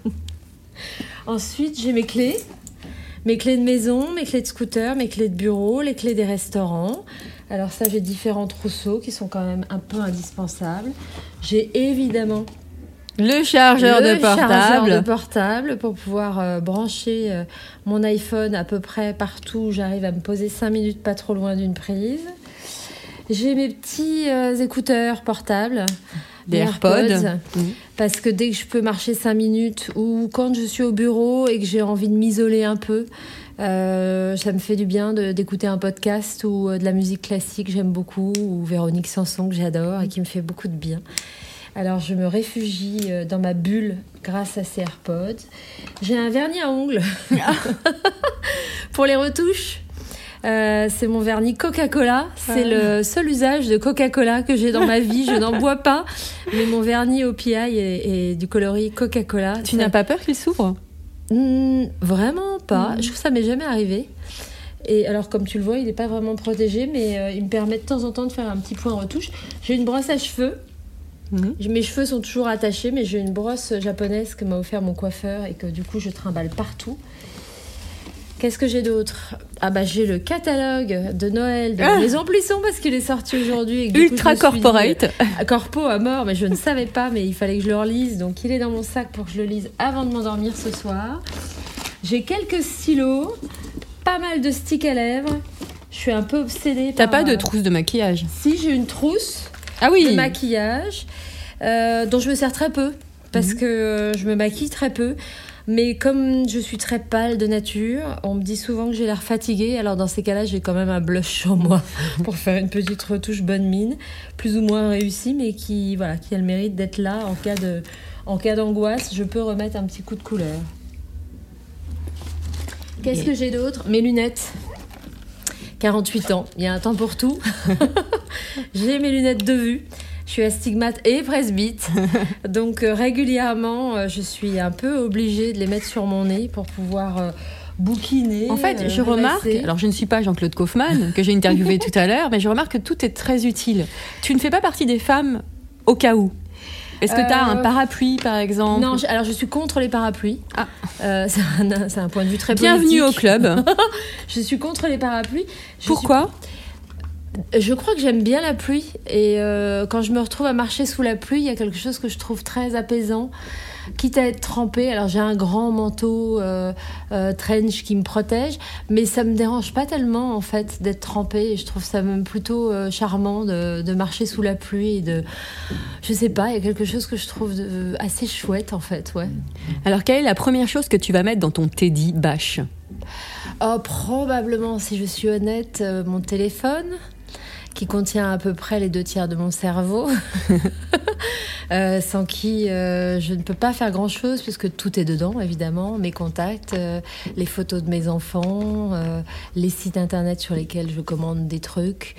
Ensuite, j'ai mes clés. Mes clés de maison, mes clés de scooter, mes clés de bureau, les clés des restaurants. Alors ça, j'ai différents trousseaux qui sont quand même un peu indispensables. J'ai évidemment le chargeur le de portable. chargeur de portable pour pouvoir euh, brancher euh, mon iPhone à peu près partout où j'arrive à me poser cinq minutes pas trop loin d'une prise. J'ai mes petits euh, écouteurs portables, des AirPods, AirPods mmh. parce que dès que je peux marcher cinq minutes ou quand je suis au bureau et que j'ai envie de m'isoler un peu, euh, ça me fait du bien de, d'écouter un podcast ou euh, de la musique classique, j'aime beaucoup, ou Véronique Sanson que j'adore et qui me fait beaucoup de bien. Alors je me réfugie euh, dans ma bulle grâce à ces AirPods. J'ai un vernis à ongles pour les retouches. Euh, c'est mon vernis Coca-Cola. C'est ah. le seul usage de Coca-Cola que j'ai dans ma vie. Je n'en bois pas, mais mon vernis O P I est, est du coloris Coca-Cola. Tu ça... n'as pas peur qu'il s'ouvre? mmh, Vraiment pas. Mmh. Je trouve que ça m'est jamais arrivé. Et alors, comme tu le vois, il n'est pas vraiment protégé, mais euh, il me permet de temps en temps de faire un petit point retouche. J'ai une brosse à cheveux. Mmh. Mes cheveux sont toujours attachés, mais j'ai une brosse japonaise que m'a offert mon coiffeur et que du coup je trimballe partout. Qu'est-ce que j'ai d'autre? Ah bah j'ai le catalogue de Noël de la ah. Maison Plisson parce qu'il est sorti aujourd'hui. Et Ultra coup, corporate. Dit, corpo à mort, mais je ne savais pas, mais il fallait que je le relise. Donc il est dans mon sac pour que je le lise avant de m'endormir ce soir. J'ai quelques stylos, pas mal de sticks à lèvres. Je suis un peu obsédée T'as par... pas de trousse de maquillage? Si, j'ai une trousse ah oui. de maquillage euh, dont je me sers très peu parce mmh. que euh, je me maquille très peu. Mais comme je suis très pâle de nature, on me dit souvent que j'ai l'air fatiguée. Alors dans ces cas-là, j'ai quand même un blush sur moi pour faire une petite retouche bonne mine, plus ou moins réussie, mais qui, voilà, qui a le mérite d'être là en cas de, en cas d'angoisse. Je peux remettre un petit coup de couleur. Qu'est-ce que j'ai d'autre? Mes lunettes. quarante-huit ans, il y a un temps pour tout. J'ai mes lunettes de vue. Je suis astigmate et presbyte, donc euh, régulièrement, euh, je suis un peu obligée de les mettre sur mon nez pour pouvoir euh, bouquiner. En fait, euh, je remarque, alors je ne suis pas Jean-Claude Kaufmann, que j'ai interviewé tout à l'heure, mais je remarque que tout est très utile. Tu ne fais pas partie des femmes au cas où. Est-ce que tu as euh... un parapluie, par exemple? Non, je, alors je suis contre les parapluies. Ah. Euh, c'est, un, c'est un point de vue très Bienvenue politique. Bienvenue au club. Je suis contre les parapluies. Je Pourquoi suis... Je crois que j'aime bien la pluie et euh, quand je me retrouve à marcher sous la pluie, il y a quelque chose que je trouve très apaisant, quitte à être trempée. Alors j'ai un grand manteau euh, euh, trench qui me protège, mais ça me dérange pas tellement en fait d'être trempée. Et je trouve ça même plutôt euh, charmant de, de marcher sous la pluie et de, je sais pas, il y a quelque chose que je trouve de, assez chouette en fait, ouais. Alors quelle est la première chose que tu vas mettre dans ton teddy bâche? Oh, probablement, si je suis honnête, euh, mon téléphone, qui contient à peu près les deux tiers de mon cerveau. euh, sans qui euh, je ne peux pas faire grand-chose, puisque tout est dedans, évidemment, mes contacts, euh, les photos de mes enfants, euh, les sites internet sur lesquels je commande des trucs,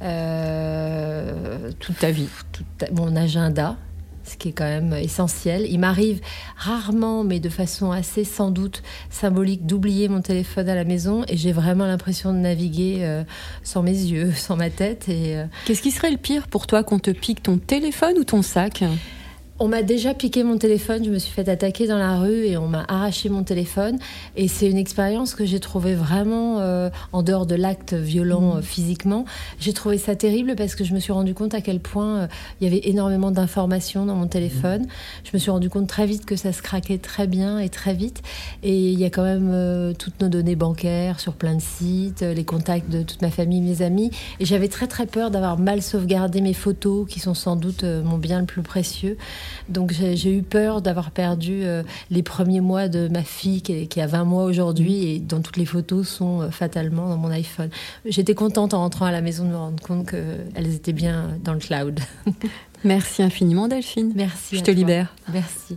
euh, toute ta vie, toute ta- mon agenda, ce qui est quand même essentiel. Il m'arrive rarement, mais de façon assez sans doute symbolique, d'oublier mon téléphone à la maison, et j'ai vraiment l'impression de naviguer euh, sans mes yeux, sans ma tête. Et euh, Qu'est-ce qui serait le pire pour toi, qu'on te pique ton téléphone ou ton sac ? on m'a déjà piqué mon téléphone, je me suis fait attaquer dans la rue et on m'a arraché mon téléphone. Et c'est une expérience que j'ai trouvée vraiment, euh, en dehors de l'acte violent euh, physiquement, j'ai trouvé ça terrible parce que je me suis rendu compte à quel point euh, il y avait énormément d'informations dans mon téléphone. Je me suis rendu compte très vite que ça se craquait très bien et très vite. Et il y a quand même euh, toutes nos données bancaires sur plein de sites, euh, les contacts de toute ma famille, mes amis. Et j'avais très très peur d'avoir mal sauvegardé mes photos, qui sont sans doute euh, mon bien le plus précieux. Donc j'ai, j'ai eu peur d'avoir perdu euh, les premiers mois de ma fille qui, qui a vingt mois aujourd'hui et dont toutes les photos sont euh, fatalement dans mon iPhone. J'étais contente en rentrant à la maison de me rendre compte qu'elles étaient bien dans le cloud. Merci infiniment, Delphine. Merci. Je à te toi. libère. Merci.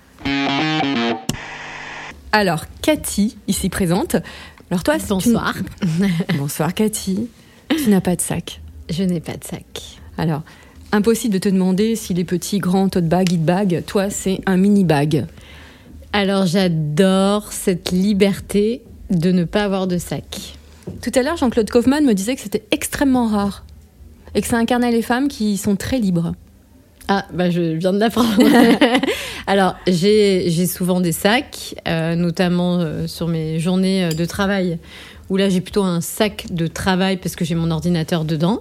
Alors, Cathy, ici présente. Alors toi, c'est Bonsoir. Une... Bonsoir, Cathy. Tu n'as pas de sac. Je n'ai pas de sac. Alors, impossible de te demander si les petits grands tote bag, it bag, toi, c'est un mini bag. Alors j'adore cette liberté de ne pas avoir de sac. Tout à l'heure, Jean-Claude Kaufmann me disait que c'était extrêmement rare et que ça incarnait les femmes qui sont très libres. Ah, bah je viens de l'apprendre. Alors, j'ai, j'ai souvent des sacs, euh, notamment euh, sur mes journées de travail, où là, j'ai plutôt un sac de travail parce que j'ai mon ordinateur dedans.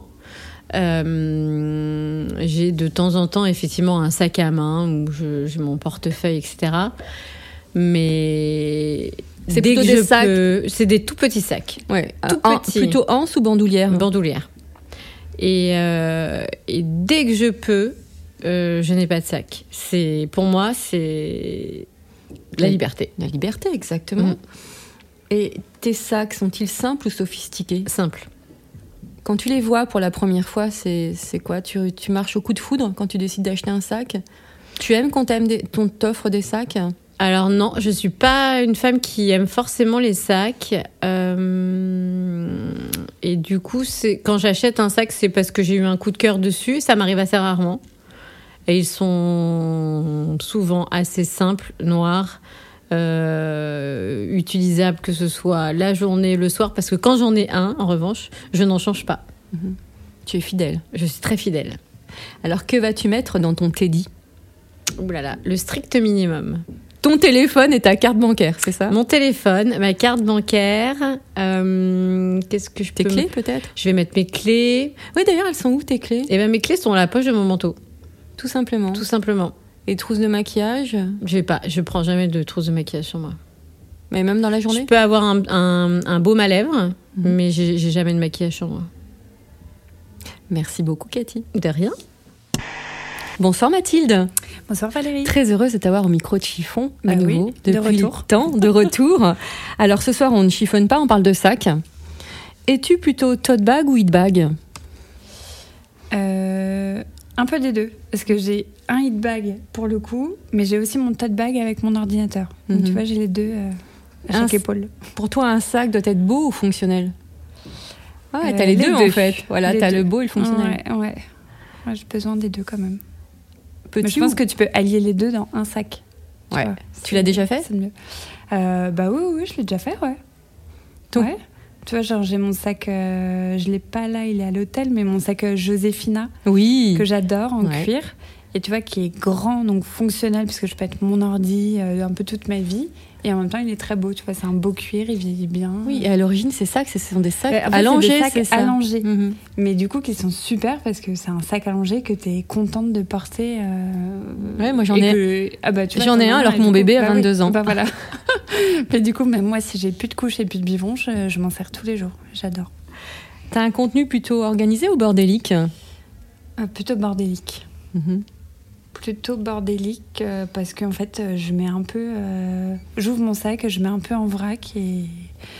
Euh, j'ai de temps en temps, effectivement, un sac à main où je, j'ai mon portefeuille, et cetera. Mais C'est dès plutôt que des je sacs- peux- c'est des tout petits sacs. Ouais, Tout en- petit. plutôt anse ou bandoulière. Bandoulière. Et, euh, et dès que je peux, euh, je n'ai pas de sac. C'est, pour moi, c'est la liberté. La liberté, exactement. Mhm. Et tes sacs sont-ils simples ou sophistiqués ? Simple. Quand tu les vois pour la première fois, c'est, c'est quoi ? tu, tu marches au coup de foudre quand tu décides d'acheter un sac ? Tu aimes quand t'aimes des, ton t'offre des sacs ? Alors non, je suis pas une femme qui aime forcément les sacs. Euh, et du coup, c'est, quand j'achète un sac, c'est parce que j'ai eu un coup de cœur dessus. Ça m'arrive assez rarement. Et ils sont souvent assez simples, noirs, euh, utilisables, que ce soit la journée, le soir. Parce que quand j'en ai un, en revanche, je n'en change pas. Tu es fidèle. Je suis très fidèle. Alors que vas-tu mettre dans ton Teddy ? Ouh là là, le strict minimum. Ton téléphone et ta carte bancaire, c'est ça ? Mon téléphone, ma carte bancaire, euh, qu'est-ce que je Tes peux... clés peut-être ? Je vais mettre mes clés. Oui, d'ailleurs, elles sont où tes clés ? Et ben mes clés sont dans la poche de mon manteau, Tout simplement. tout simplement. Et trousses de maquillage ? Je vais pas, je prends jamais de trousse de maquillage sur moi. Mais même dans la Je journée ? peux avoir un, un, un baume à lèvres, mais j'ai, j'ai jamais de maquillage sur moi. Merci beaucoup, Cathy. De rien. Bonsoir Mathilde. Bonsoir Valérie. Très heureuse de t'avoir au micro de chiffon, de Ah oui, nouveau, de depuis retour. le temps, de retour. Alors ce soir, on ne chiffonne pas, on parle de sac. Es-tu plutôt tote bag ou it bag ? Euh, un peu des deux, parce que j'ai un hit bag pour le coup, mais j'ai aussi mon tote bag avec mon ordinateur. Donc Mhm. tu vois, j'ai les deux euh, à Un chaque s- épaule. Pour toi, un sac doit être beau ou fonctionnel ? Ah, Euh, t'as les, les deux, deux. en fait. Voilà, Les t'as deux. le beau et le fonctionnel. Ouais, ouais. Ouais, j'ai besoin des deux quand même. Petit Mais je pense ou- que tu peux allier les deux dans un sac. Tu Ouais. vois, Tu c'est- l'as déjà fait ? C'est mieux. Euh, bah oui, oui, je l'ai déjà fait, ouais. Tout. Ouais. Tu vois, genre j'ai mon sac, euh, je l'ai pas là, il est à l'hôtel, mais mon sac euh, Joséphina, Oui. que j'adore en Ouais. cuir, et tu vois qui est grand, donc fonctionnel, parce que je peux être mon ordi euh, un peu toute ma vie, et en même temps il est très beau, tu vois, c'est un beau cuir, il vieillit bien. Oui, et à l'origine, c'est ça, que ce sont des sacs Ouais, en fait, c'est des allongés, sacs c'est ça. allongés. Mhm. Mais du coup qui sont super parce que c'est un sac allongé que tu es contente de porter. euh, Ouais, moi, j'en et ai- que- ah bah, tu vois, j'en ai t'en un as alors et que mon du bébé a bah oui, vingt-deux ans. Bah voilà. Mais du coup, même moi, si j'ai plus de couches et plus de biberon, je, je m'en sers tous les jours. J'adore. T'as un contenu plutôt organisé ou bordélique ? Euh, plutôt bordélique. Mhm. Plutôt bordélique euh, parce qu'en fait, euh, je mets un peu. euh, J'ouvre mon sac, je mets un peu en vrac et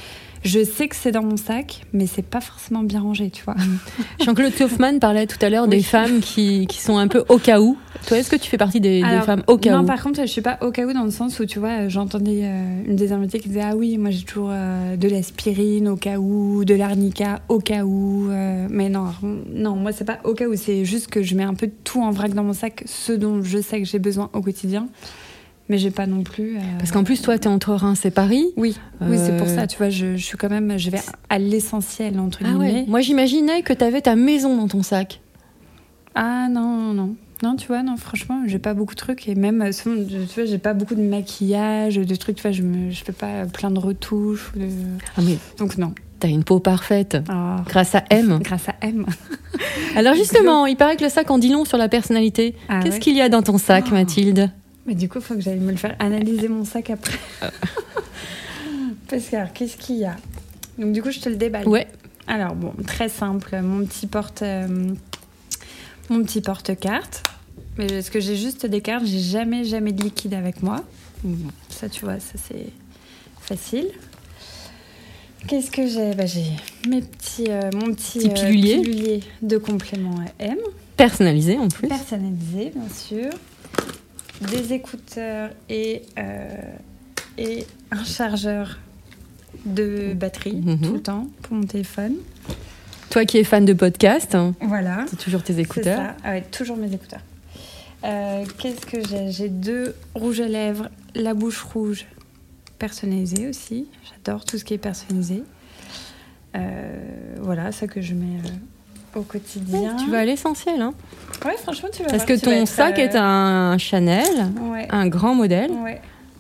je sais que c'est dans mon sac, mais c'est pas forcément bien rangé, tu vois. Jean-Claude Kaufmann parlait tout à l'heure Oui. des femmes qui, qui sont un peu au cas où. Toi, est-ce que tu fais partie des, des Alors, femmes au cas non, où? par contre, je suis pas au cas où dans le sens où, tu vois, j'entendais euh, une des invitées qui disait ah oui, moi j'ai toujours euh, de l'aspirine au cas où, de l'arnica au cas où. euh, mais non, non, moi c'est pas au cas où, c'est juste que je mets un peu de tout en vrac dans mon sac, ce dont je sais que j'ai besoin au quotidien. Mais j'ai pas non plus. Euh... Parce qu'en plus, toi, t'es entre Reims et Paris. Oui, oui, c'est pour Euh, ça, tu vois, je, je suis quand même, je vais à l'essentiel entre Ah guillemets. ouais. Moi, j'imaginais que t'avais ta maison dans ton sac. Ah non, non. Non, tu vois, non, franchement, j'ai pas beaucoup de trucs. Et même, souvent, tu vois, j'ai pas beaucoup de maquillage, de trucs, tu vois, je, me, je fais pas plein de retouches. De... Ah mais Donc non. t'as une peau parfaite. Ah. Grâce à M. Grâce à M. Alors justement, il paraît que le sac en dit long sur la personnalité. Ah Qu'est-ce ouais qu'il y a dans ton sac, Oh. Mathilde? Mais du coup, il faut que j'aille me le faire analyser mon sac après. Parce que, alors, qu'est-ce qu'il y a? Donc, du coup, je te le déballe. Ouais. Alors, bon, très simple. Mon petit porte... euh, mon petit porte-carte. Mais est-ce que j'ai juste des cartes? J'ai jamais, jamais de liquide avec moi. Ça, tu vois, ça, c'est facile. Qu'est-ce que j'ai? Bah, j'ai mes petits, euh, mon petit, Petit euh, pilulier. pilulier de complément M. Personnalisé en plus. Personnalisé, bien sûr. Des écouteurs et, euh, et un chargeur de batterie Mhm. tout le temps pour mon téléphone. Toi qui es fan de podcast, Voilà. c'est toujours tes C'est écouteurs. ça. Ah ouais, toujours mes écouteurs. Euh, Qu'est-ce que j'ai? J'ai deux rouges à lèvres, la bouche rouge, personnalisée aussi. J'adore tout ce qui est personnalisé. Euh, voilà, ça que je mets euh, au quotidien. Tu vas à l'essentiel, hein. Ouais, franchement, tu vas Parce voir, que tu vas ton être, sac euh, est un Chanel, Ouais. un grand modèle. Ouais.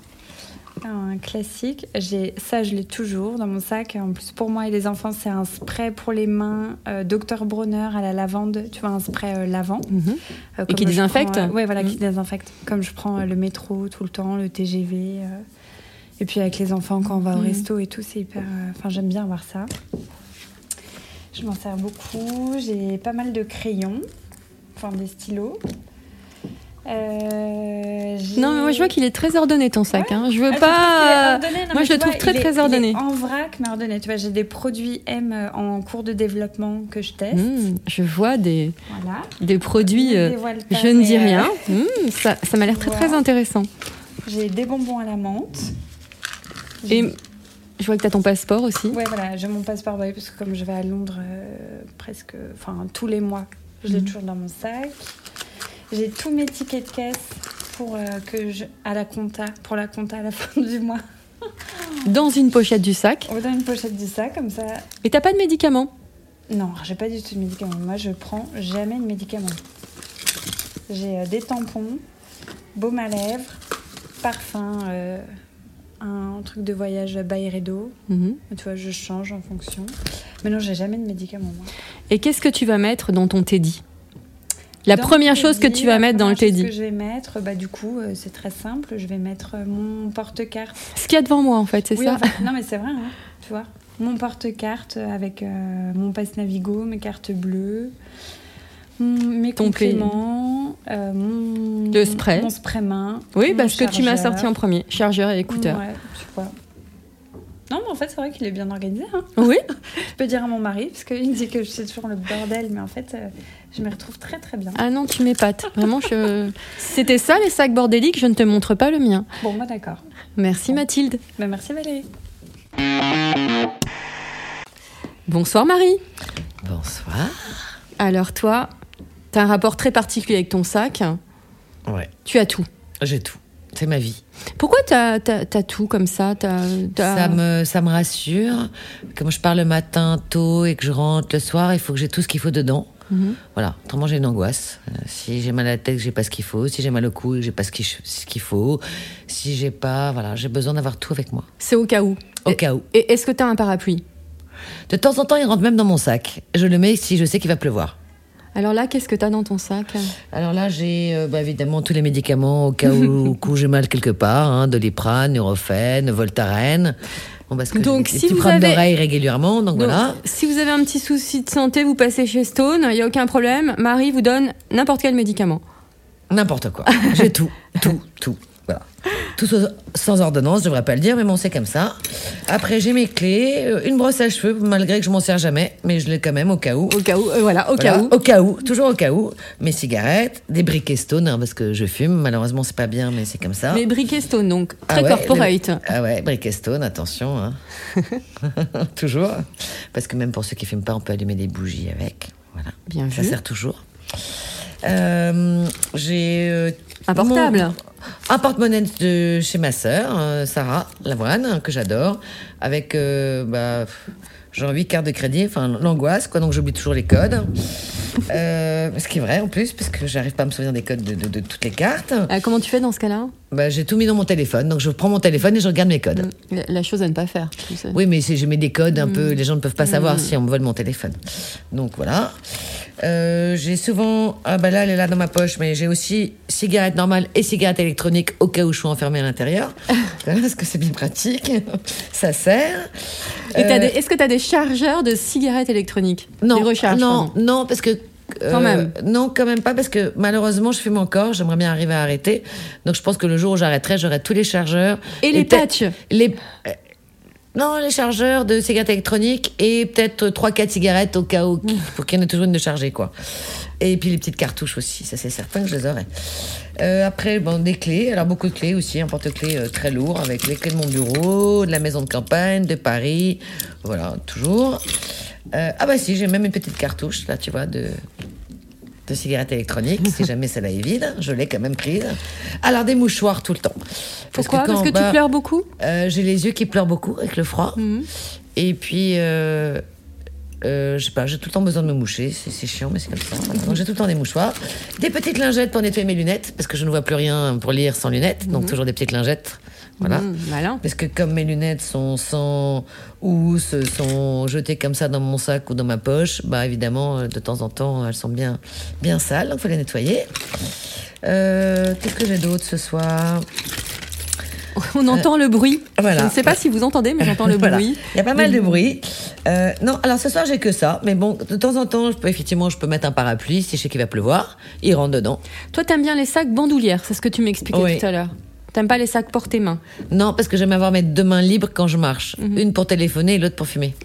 Un classique. J'ai ça, je l'ai toujours dans mon sac. En plus, pour moi et les enfants, c'est un spray pour les mains, euh, docteur Bronner à la lavande. Tu vois, un spray euh, lavant. Mhm. Euh, Et comme qui je désinfecte. prends, euh, ouais, voilà, Mhm. qui désinfecte. Comme je prends euh, le métro tout le temps, le T G V. euh, et puis avec les enfants, quand on va au Mhm. resto et tout, c'est hyper. euh, Enfin, j'aime bien avoir ça. Je m'en sers beaucoup. J'ai pas mal de crayons, enfin des stylos. Euh, j'ai- Non, mais moi je vois qu'il est très ordonné ton sac. Ouais. Hein. Je veux Ah, tu trouves pas. que c'est ordonné? Non, Moi, mais je le tu trouve vois, très, il est- très il est ordonné. en vrac, mais ordonné. Tu vois, j'ai des produits M euh, en cours de développement que je teste. Mmh, je vois des, Voilà. des produits. Je ne euh, dévoile pas, je ne dis mais, euh, rien. Mmh, ça ça m'a l'air très, très Voilà. intéressant. J'ai des bonbons à la menthe. Et J'ai- je vois que tu as ton passeport aussi. Ouais, voilà, j'ai mon passeport, bah oui, parce que comme je vais à Londres euh, presque, enfin tous les mois, je l'ai Mhm. toujours dans mon sac. J'ai tous mes tickets de caisse pour euh, que je à la compta, pour la compta à la fin du mois. Dans une pochette du sac. On va dans une pochette du sac comme ça. Et t'as pas de médicaments? Non, j'ai pas du tout de médicaments. Moi, je prends jamais de médicaments. J'ai euh, des tampons, baume à lèvres, parfum, euh, un truc de voyage Byredo. Mhm. Tu vois, je change en fonction. Mais non, j'ai jamais de médicaments, moi. Et qu'est-ce que tu vas mettre dans ton Teddy? La Dans première le chose que Teddy, tu vas la mettre dans le première chose Teddy. que je vais mettre, bah, du coup, euh, c'est très simple. Je vais mettre euh, mon porte-carte. Ce qu'il y a devant moi, en fait, c'est Oui, ça? en fait, non, mais c'est vrai, hein, tu vois. Mon porte-carte avec euh, mon passe Navigo, mes cartes bleues, mon- mes Ton compléments, euh, mon, Le spray. mon spray main. Oui, mon parce que tu m'as chargeur. sorti en premier. Chargeur et écouteur. Ouais, tu vois. Non, mais en fait, c'est vrai qu'il est bien organisé. Hein. Oui. Je peux dire à mon mari, parce qu'il me dit que je suis toujours le bordel, mais en fait, euh, je me retrouve très très bien. Ah non, tu m'épates. Vraiment, je... si c'était ça, les sacs bordéliques, je ne te montre pas le mien. Bon, moi d'accord. Merci Mathilde. Bah, merci Valérie. Bonsoir Marie. Bonsoir. Alors toi, tu as un rapport très particulier avec ton sac. Ouais, Tu as tout. j'ai tout. C'est ma vie. Pourquoi tu as tout comme ça? T'as- t'as- Ça me, ça me rassure. Comme je pars le matin tôt et que je rentre le soir, il faut que j'ai tout ce qu'il faut dedans. Mhm. Voilà, autrement j'ai une angoisse. Euh, si j'ai mal à la tête, que j'ai pas ce qu'il faut. Si j'ai mal au cou, que j'ai pas ce qu'il ce qu'il faut. Si j'ai pas, voilà, j'ai besoin d'avoir tout avec moi. C'est au cas où. Au Et- cas où. Et est-ce que tu as un parapluie? De temps en temps, il rentre même dans mon sac. Je le mets si je sais qu'il va pleuvoir. Alors là, qu'est-ce que tu as dans ton sac? Alors là, j'ai euh, bah, évidemment tous les médicaments au cas où, au coup j'ai mal quelque part, hein, Doliprane, Nurofen, Voltaren. Bon, parce que Donc, j'ai des si petits vous problèmes avez- d'oreille régulièrement, donc, Donc, voilà. si vous avez un petit souci de santé, vous passez chez Stone, il n'y a aucun problème. Marie vous donne n'importe quel médicament. N'importe quoi. J'ai tout, tout, tout. Voilà. Tout sans ordonnance, je devrais pas le dire, mais bon, c'est comme ça. Après, j'ai mes clés, une brosse à cheveux, malgré que je m'en sers jamais, mais je l'ai quand même au cas où. Au cas où, euh, voilà, au voilà, cas où. Au cas où, toujours au cas où. Mes cigarettes, des briquets Stone, hein, parce que je fume. Malheureusement, c'est pas bien, mais c'est comme ça. Mais briquet Stone, donc très ah ouais, corporate. Le... Ah ouais, briquet Stone, attention. Hein. Toujours. Parce que même pour ceux qui fument pas, on peut allumer des bougies avec. Voilà. Bien ça vu. sert toujours. Euh, j'ai euh, un portable. Mon... Un porte-monnaie de chez ma sœur, euh, Sarah Lavoine, que j'adore, avec euh, bah, genre huit cartes de crédit, enfin l'angoisse, quoi, donc j'oublie toujours les codes. Euh, ce qui est vrai en plus, parce que j'arrive pas à me souvenir des codes de, de, de toutes les cartes. Euh, comment tu fais dans ce cas-là ? Bah, j'ai tout mis dans mon téléphone, donc je prends mon téléphone et je regarde mes codes. La, la chose à ne pas faire, tu sais. Oui, mais c'est, je mets des codes un mmh. peu, les gens ne peuvent pas savoir mmh. si on me vole mon téléphone. Donc voilà. Euh, j'ai souvent, ah bah là elle est là dans ma poche, mais j'ai aussi cigarettes normales et cigarettes électroniques au cas où je suis enfermée à l'intérieur, parce que c'est bien pratique, ça sert. Et t'as des, est-ce que tu as des chargeurs de cigarettes électroniques ? Non, des recharges, non, pardon. non, parce que Euh, quand même. Non, quand même pas, parce que malheureusement, je fume encore. J'aimerais bien arriver à arrêter. Donc, je pense que le jour où j'arrêterai, j'aurai tous les chargeurs. Et les patchs les... Euh, non, les chargeurs de cigarettes électroniques et peut-être trois quatre cigarettes au cas où, pour qu'il y en ait toujours une de chargée, quoi. Et puis les petites cartouches aussi, ça c'est certain que je les aurai. Euh, après, bon, des clés, alors beaucoup de clés aussi, un porte-clés euh, très lourd, avec les clés de mon bureau, de la maison de campagne, de Paris, voilà, toujours. Euh, ah bah si, j'ai même une petite cartouche, là, tu vois, de, de cigarettes électroniques, si jamais celle-là est vide, je l'ai quand même prise. Alors, des mouchoirs tout le temps. Parce Pourquoi ? que quand, Parce que bah, tu pleures beaucoup ? euh, J'ai les yeux qui pleurent beaucoup avec le froid. Mmh. Et puis... Euh, Euh, je sais pas, j'ai tout le temps besoin de me moucher, c'est, c'est chiant, mais c'est comme ça. Donc j'ai tout le temps des mouchoirs, des petites lingettes pour nettoyer mes lunettes, parce que je ne vois plus rien pour lire sans lunettes, donc mmh. toujours des petites lingettes, voilà. Mmh, malin. Parce que comme mes lunettes sont sans housse, sont jetées comme ça dans mon sac ou dans ma poche, bah évidemment, de temps en temps, elles sont bien, bien sales, donc il faut les nettoyer. Euh, qu'est-ce que j'ai d'autre ce soir ? On entend euh, le bruit. Voilà. Je ne sais pas si vous entendez, mais j'entends le voilà. bruit. Il y a pas mal de bruit. Euh, non, alors ce soir, j'ai que ça. Mais bon, de temps en temps, je peux, effectivement, je peux mettre un parapluie si je sais qu'il va pleuvoir. Il rentre dedans. Toi, t'aimes bien les sacs bandoulières, c'est ce que tu m'expliquais oui. tout à l'heure. T'aimes pas les sacs portés main ? Non, parce que j'aime avoir mes deux mains libres quand je marche. Mm-hmm. Une pour téléphoner et l'autre pour fumer.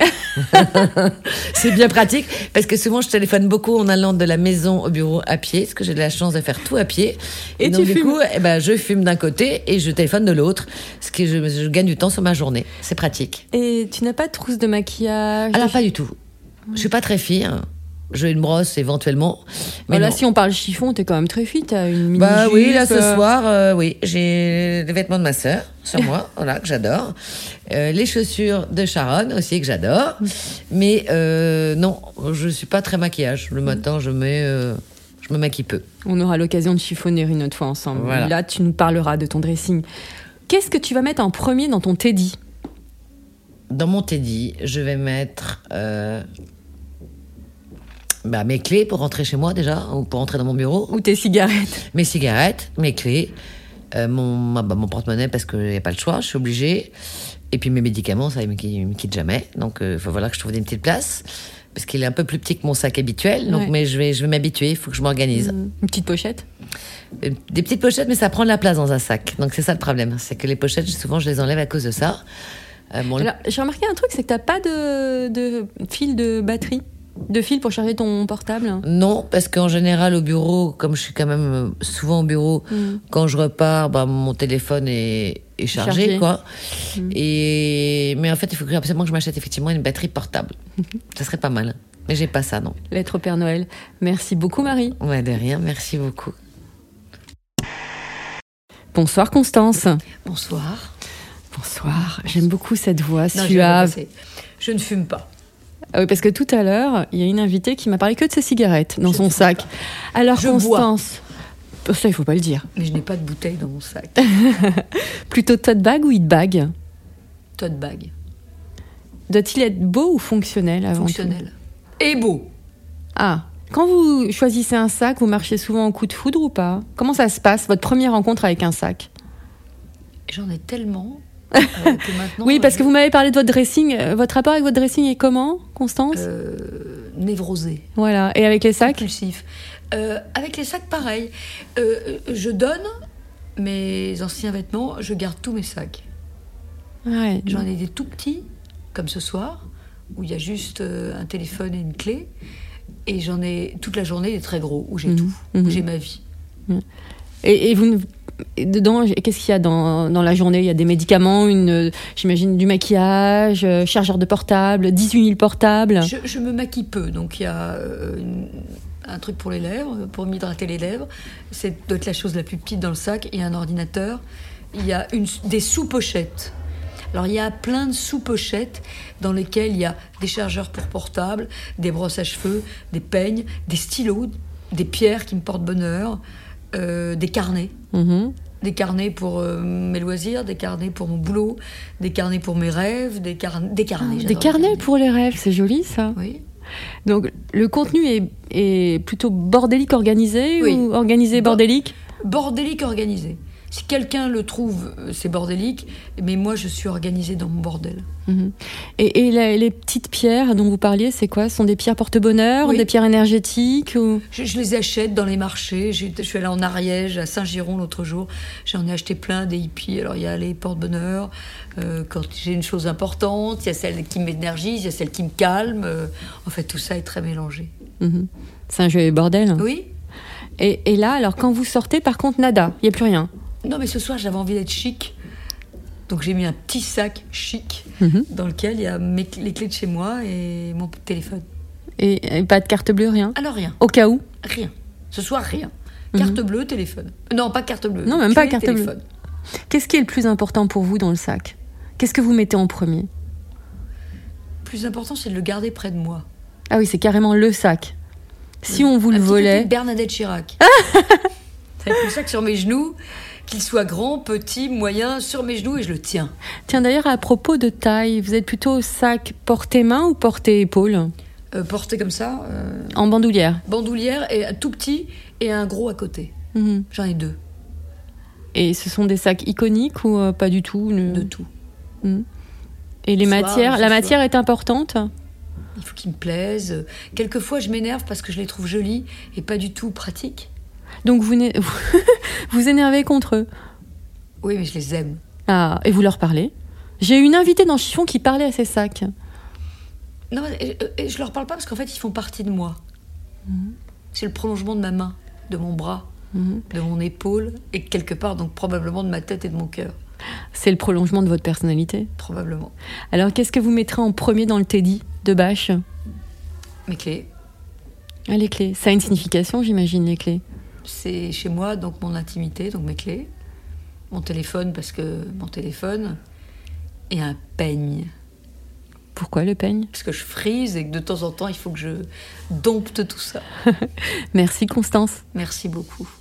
C'est bien pratique, parce que souvent, je téléphone beaucoup en allant de la maison au bureau à pied, parce que j'ai de la chance de faire tout à pied. Et, et donc, du fumes. coup, eh ben, je fume d'un côté et je téléphone de l'autre, ce qui je, je gagne du temps sur ma journée. C'est pratique. Et tu n'as pas de trousse de maquillage ? Alors, pas du tout. Mm. Je suis pas très fine. J'ai une brosse éventuellement. Mais oh là, si on parle chiffon, t'es quand même très fit. T'as une mini Bah jupe, oui, là ce euh... soir, euh, oui, j'ai les vêtements de ma sœur sur moi, voilà, que j'adore. Euh, les chaussures de Sharon aussi, que j'adore. Mais euh, non, je suis pas très maquillage. Le matin, je mets, euh, je me maquille peu. On aura l'occasion de chiffonner une autre fois ensemble. Voilà. Là, tu nous parleras de ton dressing. Qu'est-ce que tu vas mettre en premier dans ton teddy ? Dans mon teddy, je vais mettre... Euh, Bah, mes clés pour rentrer chez moi déjà, ou pour rentrer dans mon bureau. Ou tes cigarettes. Mes cigarettes, mes clés, euh, mon, bah, mon porte-monnaie parce qu'il n'y a pas le choix, je suis obligée. Et puis mes médicaments, ça, ils ne me, me quittent jamais. Donc il euh, faut voilà que je trouve une petite place. Parce qu'il est un peu plus petit que mon sac habituel. Donc, ouais. Mais je vais, je vais m'habituer, il faut que je m'organise. Mmh. Une petite pochette ? euh, Des petites pochettes, mais ça prend de la place dans un sac. Donc c'est ça le problème. C'est que les pochettes, souvent, je les enlève à cause de ça. Euh, bon, Alors, j'ai remarqué un truc, c'est que tu n'as pas de, de fil de batterie ? De fil pour charger ton portable ? Non, parce qu'en général, au bureau, comme je suis quand même souvent au bureau, mmh. quand je repars, bah, mon téléphone est, est chargé, chargé, quoi. Mmh. Et... Mais en fait, il faut absolument que je m'achète effectivement une batterie portable. Ça serait pas mal. Mais j'ai pas ça, non. Lettre au Père Noël. Merci beaucoup, Marie. Ouais, de rien, merci beaucoup. Bonsoir, Constance. Bonsoir. Bonsoir. J'aime beaucoup cette voix non, suave. Je ne fume pas. Ah oui, parce que tout à l'heure, il y a une invitée qui m'a parlé que de ses cigarettes dans je son sac. Pas. Alors, je Constance, bois. Ça, il faut pas le dire. Mais je n'ai pas de bouteille dans mon sac. Plutôt tote bag ou hit bag ? Tote bag. Doit-il être beau ou fonctionnel avant Fonctionnel. tout ? Et beau. Ah, quand vous choisissez un sac, vous marchez souvent en coup de foudre ou pas ? Comment ça se passe, votre première rencontre avec un sac ? J'en ai tellement... Euh, que maintenant, oui, parce que vous m'avez parlé de votre dressing. Votre rapport avec votre dressing est comment, Constance ? euh, Névrosé. Voilà. Et avec les sacs ? Compulsif. Euh, avec les sacs, pareil. Euh, je donne mes anciens vêtements, je garde tous mes sacs. Ouais. J'en ai des tout petits, comme ce soir, où il y a juste euh, un téléphone et une clé. Et j'en ai toute la journée des très gros, où j'ai mmh. tout, mmh. où j'ai ma vie. Mmh. Et, et vous, et dedans, qu'est-ce qu'il y a dans, dans la journée ? Il y a des médicaments, une, j'imagine du maquillage, euh, chargeur de portable, dix-huit mille portables. Je, je me maquille peu, donc il y a euh, une, un truc pour les lèvres, pour m'hydrater les lèvres. C'est doit être la chose la plus petite dans le sac. Il y a un ordinateur. Il y a une, des sous-pochettes. Alors, il y a plein de sous-pochettes dans lesquelles il y a des chargeurs pour portable, des brosses à cheveux, des peignes, des stylos, des pierres qui me portent bonheur, euh, des carnets. Mmh. Des carnets pour euh, mes loisirs, des carnets pour mon boulot, des carnets pour mes rêves, des, car... des carnets. Ah, des carnets, carnets pour les rêves, c'est joli ça. Oui. Donc, le contenu est, est plutôt bordélique organisé oui. ou organisé bordélique ? Bordélique organisé. Si quelqu'un le trouve, c'est bordélique, mais moi, je suis organisée dans mon bordel. Mmh. Et, et la, les petites pierres dont vous parliez, c'est quoi ? Ce sont des pierres porte-bonheur, oui. des pierres énergétiques ou... je, je les achète dans les marchés. J'ai, je suis allée en Ariège, à Saint-Giron, l'autre jour. J'en ai acheté plein, des hippies. Alors, il y a les porte-bonheur. Euh, quand j'ai une chose importante, il y a celle qui m'énergise, il y a celle qui me calme. Euh, en fait, tout ça est très mélangé. Mmh. C'est un joli bordel. Oui. Et, et là, alors, quand vous sortez, par contre, nada, il n'y a plus rien. Non, mais ce soir, j'avais envie d'être chic. Donc, j'ai mis un petit sac chic mmh. dans lequel il y a mes, les clés de chez moi et mon téléphone. Et, et pas de carte bleue, rien ? Alors, rien. Au cas où ? Rien. Ce soir, rien. Carte mmh. bleue, téléphone. Non, pas carte bleue. Non, même pas carte téléphone. bleue. Qu'est-ce qui est le plus important pour vous dans le sac ? Qu'est-ce que vous mettez en premier ? Le plus important, c'est de le garder près de moi. Ah oui, c'est carrément le sac. Si oui. on vous le volait... Bernadette Chirac. Ça va être le sac sur mes genoux... Qu'il soit grand, petit, moyen, sur mes genoux et je le tiens. Tiens, d'ailleurs, à propos de taille, vous êtes plutôt sac porté-main ou porté-épaule ? euh, Porté comme ça. Euh... En bandoulière ? Bandoulière, et un tout petit et un gros à côté. Mmh. J'en ai deux. Et ce sont des sacs iconiques ou euh, pas du tout le... De tout. Mmh. Et les soir, matières La soir. matière est importante ? Il faut qu'ils me plaisent. Quelquefois, je m'énerve parce que je les trouve jolis et pas du tout pratiques. Donc vous vous énervez contre eux ? Oui, mais je les aime. Ah, et vous leur parlez ? J'ai eu une invitée dans Chiffon qui parlait à ces sacs. Non, je leur parle pas parce qu'en fait, ils font partie de moi. Mmh. C'est le prolongement de ma main, de mon bras, mmh. de mon épaule et quelque part, donc probablement de ma tête et de mon cœur. C'est le prolongement de votre personnalité ? Probablement. Alors, qu'est-ce que vous mettrez en premier dans le Teddy de Bâche ? Mes clés. Ah, les clés. Ça a une signification, j'imagine, les clés. C'est chez moi, donc mon intimité, donc mes clés. Mon téléphone, parce que mon téléphone. Et un peigne. Pourquoi le peigne ? Parce que je frise et que de temps en temps, il faut que je dompte tout ça. Merci Constance. Merci beaucoup.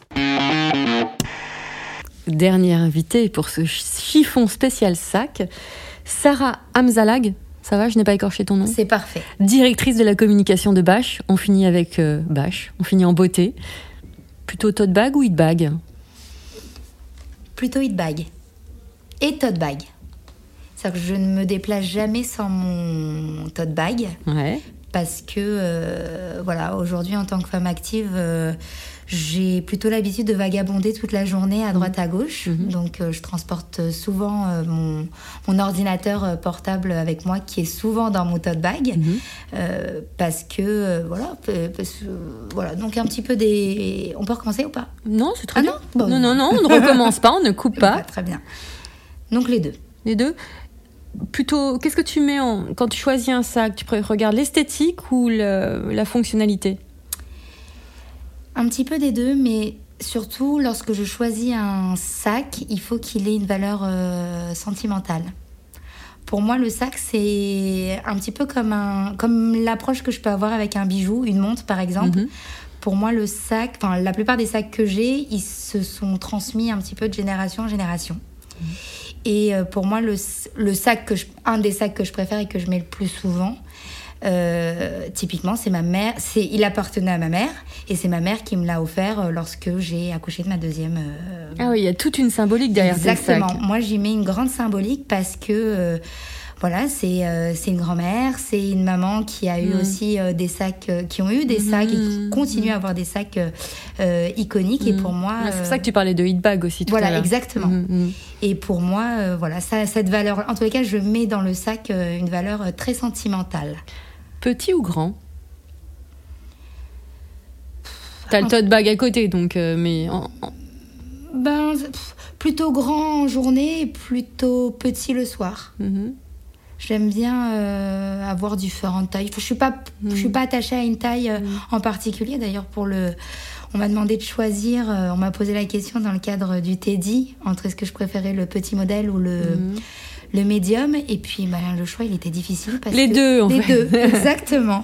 Dernière invitée pour ce chiffon spécial sac, Sarah Hamzalag. Ça va, je n'ai pas écorché ton nom ? C'est parfait. Directrice de la communication de Bâche. On finit avec euh, Bâche. On finit en beauté. Plutôt tote bag ou hit bag ? Plutôt hit bag. Et tote bag. C'est-à-dire que je ne me déplace jamais sans mon tote bag. Ouais. Parce que, euh, voilà, aujourd'hui, en tant que femme active, euh, j'ai plutôt l'habitude de vagabonder toute la journée à droite à gauche. Mmh. Donc, euh, je transporte souvent euh, mon, mon ordinateur portable avec moi, qui est souvent dans mon tote bag. Mmh. Euh, parce que, euh, voilà, parce, euh, voilà. Donc, un petit peu des... On peut recommencer ou pas ? Non, c'est très ah bien. Non, bon, non, non, non, on ne recommence pas, on ne coupe pas. Ah, très bien. Donc, les deux. Les deux ? Plutôt, qu'est-ce que tu mets en... Quand tu choisis un sac, tu regardes l'esthétique ou le, la fonctionnalité ? Un petit peu des deux, mais surtout, lorsque je choisis un sac, il faut qu'il ait une valeur euh, sentimentale. Pour moi, le sac, c'est un petit peu comme, un, comme l'approche que je peux avoir avec un bijou, une montre par exemple. Mm-hmm. Pour moi, le sac, enfin, la plupart des sacs que j'ai, ils se sont transmis un petit peu de génération en génération. Mmh. Et pour moi, le, le sac que je, un des sacs que je préfère et que je mets le plus souvent, euh, typiquement, c'est ma mère. C'est, il appartenait à ma mère et c'est ma mère qui me l'a offert lorsque j'ai accouché de ma deuxième. Euh... Ah oui, il y a toute une symbolique derrière ce sac. Exactement. Moi, j'y mets une grande symbolique parce que. Euh, Voilà, c'est euh, c'est une grand-mère, c'est une maman qui a eu mmh. aussi euh, des sacs, euh, qui ont eu des sacs mmh. et qui continuent à avoir des sacs euh, iconiques. Mmh. Et pour moi, c'est pour ça que tu parlais de hit bag aussi tout voilà, à l'heure. Voilà, exactement. Mmh. Et pour moi, euh, voilà, ça, cette valeur, en tous les cas, je mets dans le sac euh, une valeur euh, très sentimentale. Petit ou grand? T'as le tote bag à côté, donc, euh, mais en, en... ben pff, plutôt grand en journée, plutôt petit le soir. Mmh. J'aime bien euh, avoir différentes tailles. Je suis pas, mmh. je suis pas attachée à une taille euh, mmh. en particulier. D'ailleurs, pour le, on m'a demandé de choisir. Euh, on m'a posé la question dans le cadre du Teddy entre est-ce que je préférais le petit modèle ou le, mmh. le médium. Et puis, bah, le choix, il était difficile parce les que deux, en les fait. deux, exactement.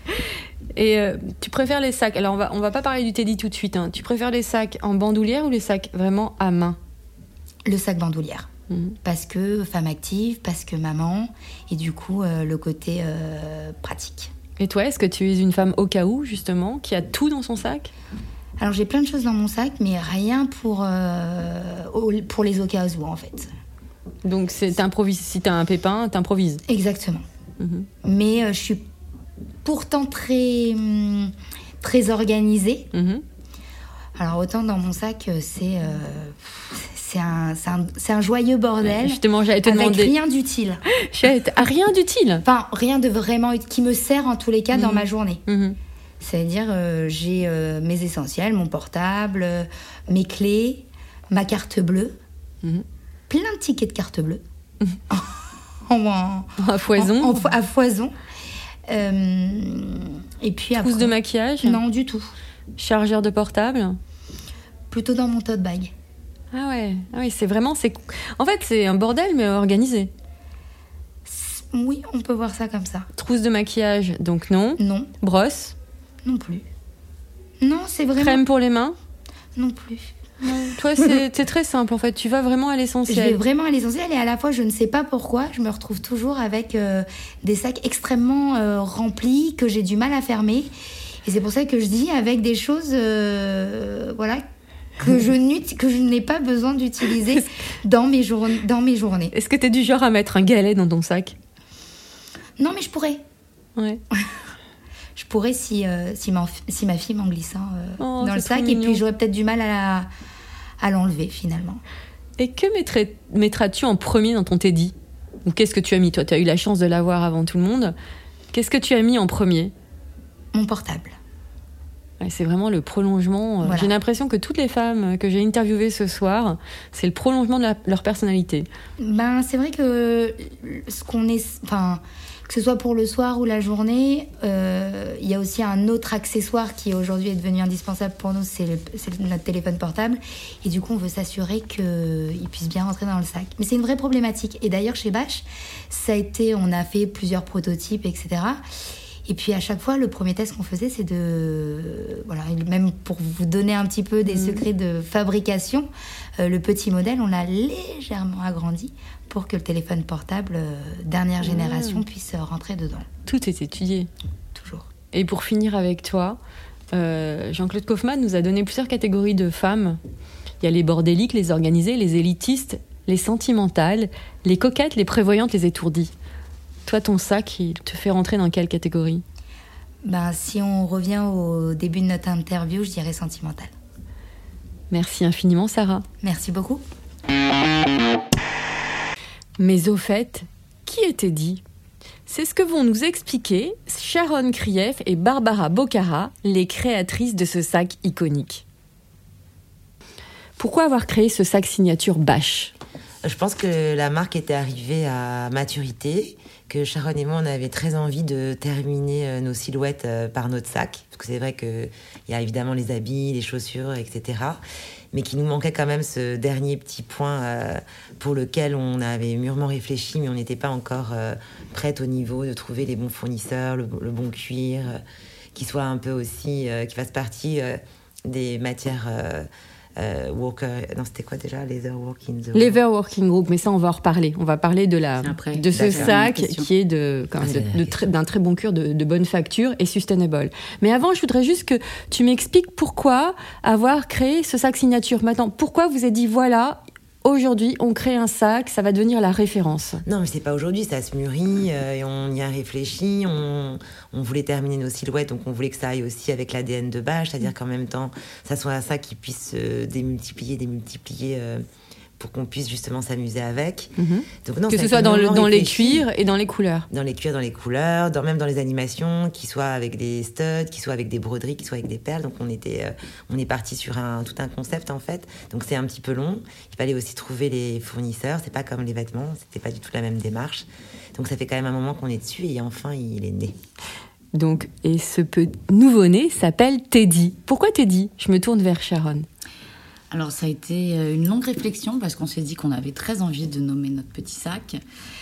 Et euh, tu préfères les sacs? Alors, on va, on va pas parler du Teddy tout de suite. Hein. Tu préfères les sacs en bandoulière ou les sacs vraiment à main? Le sac bandoulière. Mmh. Parce que femme active, parce que maman, et du coup, euh, le côté euh, pratique. Et toi, est-ce que tu es une femme au cas où, justement, qui a tout dans son sac? Alors, j'ai plein de choses dans mon sac, mais rien pour, euh, pour les au cas où, en fait. Donc, c'est, t'improvises. Si t'as un pépin, t'improvises? Exactement. Mmh. Mais euh, je suis pourtant très, très organisée. Mmh. Alors, autant dans mon sac, c'est... Euh, C'est un, c'est, un, c'est un joyeux bordel. Justement, j'allais te avec demander. Avec rien d'utile. Ah, rien d'utile. Enfin, rien de vraiment qui me sert en tous les cas mmh. dans ma journée. Mmh. C'est-à-dire, euh, j'ai euh, mes essentiels, mon portable, euh, mes clés, ma carte bleue, mmh. plein de tickets de carte bleue. Mmh. en, en, à foison. En, en, à foison. Euh, et puis Trousse après, de maquillage? Non, du tout. Chargeur de portable? Plutôt dans mon tote bag. Ah ouais, ah oui, c'est vraiment... C'est... En fait, c'est un bordel, mais organisé. Oui, on peut voir ça comme ça. Trousse de maquillage, donc non. Non. Brosse? Non plus. Non, c'est vraiment... Crème pour les mains? Non plus. Non. Toi, c'est, c'est très simple, en fait. Tu vas vraiment à l'essentiel. Je vais vraiment à l'essentiel, et à la fois, je ne sais pas pourquoi, je me retrouve toujours avec euh, des sacs extrêmement euh, remplis, que j'ai du mal à fermer. Et c'est pour ça que je dis avec des choses... Euh, voilà... Que je, que je n'ai pas besoin d'utiliser dans mes, jour... dans mes journées. Est-ce que tu es du genre à mettre un galet dans ton sac? Non, mais je pourrais. Ouais. Je pourrais si, euh, si, ma, si ma fille m'en glissait euh, oh, dans le sac. Et puis j'aurais peut-être du mal à, la, à l'enlever finalement. Et que mettrais, mettras-tu en premier dans ton Teddy? Ou qu'est-ce que tu as mis? Toi, tu as eu la chance de l'avoir avant tout le monde. Qu'est-ce que tu as mis en premier? Mon portable. Ouais, c'est vraiment le prolongement. Voilà. J'ai l'impression que toutes les femmes que j'ai interviewées ce soir, c'est le prolongement de la, leur personnalité. Ben, c'est vrai que ce qu'on est, enfin, que ce soit pour le soir ou la journée, il euh, y a aussi un autre accessoire qui aujourd'hui est devenu indispensable pour nous, c'est, le, c'est notre téléphone portable. Et du coup, on veut s'assurer qu'il puisse bien rentrer dans le sac. Mais c'est une vraie problématique. Et d'ailleurs, chez Bâche, ça a été, on a fait plusieurs prototypes, et cetera. Et puis à chaque fois, le premier test qu'on faisait, c'est de... Voilà, même pour vous donner un petit peu des mmh. secrets de fabrication, euh, le petit modèle, on l'a légèrement agrandi pour que le téléphone portable euh, dernière génération mmh. puisse rentrer dedans. Tout est étudié. Toujours. Et pour finir avec toi, euh, Jean-Claude Kaufmann nous a donné plusieurs catégories de femmes. Il y a les bordéliques, les organisées, les élitistes, les sentimentales, les coquettes, les prévoyantes, les étourdies. Toi, ton sac, il te fait rentrer dans quelle catégorie? Ben, si on revient au début de notre interview, je dirais sentimentale. Merci infiniment, Sarah. Merci beaucoup. Mais au fait, qui était dit? C'est ce que vont nous expliquer Sharon Krief et Barbara Bocara, les créatrices de ce sac iconique. Pourquoi avoir créé ce sac signature Bâche? Je pense que la marque était arrivée à maturité, que Sharon et moi, on avait très envie de terminer nos silhouettes par notre sac. Parce que c'est vrai qu'il y a évidemment les habits, les chaussures, et cetera. Mais qu'il nous manquait quand même ce dernier petit point euh, pour lequel on avait mûrement réfléchi, mais on n'était pas encore euh, prête au niveau de trouver les bons fournisseurs, le, le bon cuir, euh, qui soit un peu aussi, euh, qui fasse partie euh, des matières... Euh, Euh, Walker, non c'était quoi déjà? Leather Working Group. Leather Working Group, mais ça on va en reparler. On va parler de la Après, de ce sac qui est de, quand même, de, de très, d'un très bon cuir, de, de bonne facture et sustainable. Mais avant, je voudrais juste que tu m'expliques pourquoi avoir créé ce sac signature. Maintenant, pourquoi vous avez dit voilà, aujourd'hui, on crée un sac, ça va devenir la référence. Non, mais c'est pas aujourd'hui, ça se mûrit, euh, et on y a réfléchi. On, on voulait terminer nos silhouettes, donc on voulait que ça aille aussi avec l'A D N de Bâche, c'est-à-dire qu'en même temps, ça soit un sac qui puisse se démultiplier, démultiplier, euh, pour qu'on puisse justement s'amuser avec. Mm-hmm. Donc, non, que ce soit dans, le, dans les cuirs et dans les couleurs. Dans les cuirs, dans les couleurs, dans, même dans les animations, qui soient avec des studs, qui soient avec des broderies, qui soient avec des perles. Donc on, était, euh, on est parti sur un, tout un concept en fait. Donc c'est un petit peu long. Il fallait aussi trouver les fournisseurs. C'est pas comme les vêtements, c'était pas du tout la même démarche. Donc ça fait quand même un moment qu'on est dessus et enfin il est né. Donc, et ce peu nouveau-né s'appelle Teddy. Pourquoi Teddy ? Je me tourne vers Sharon. Alors ça a été une longue réflexion parce qu'on s'est dit qu'on avait très envie de nommer notre petit sac.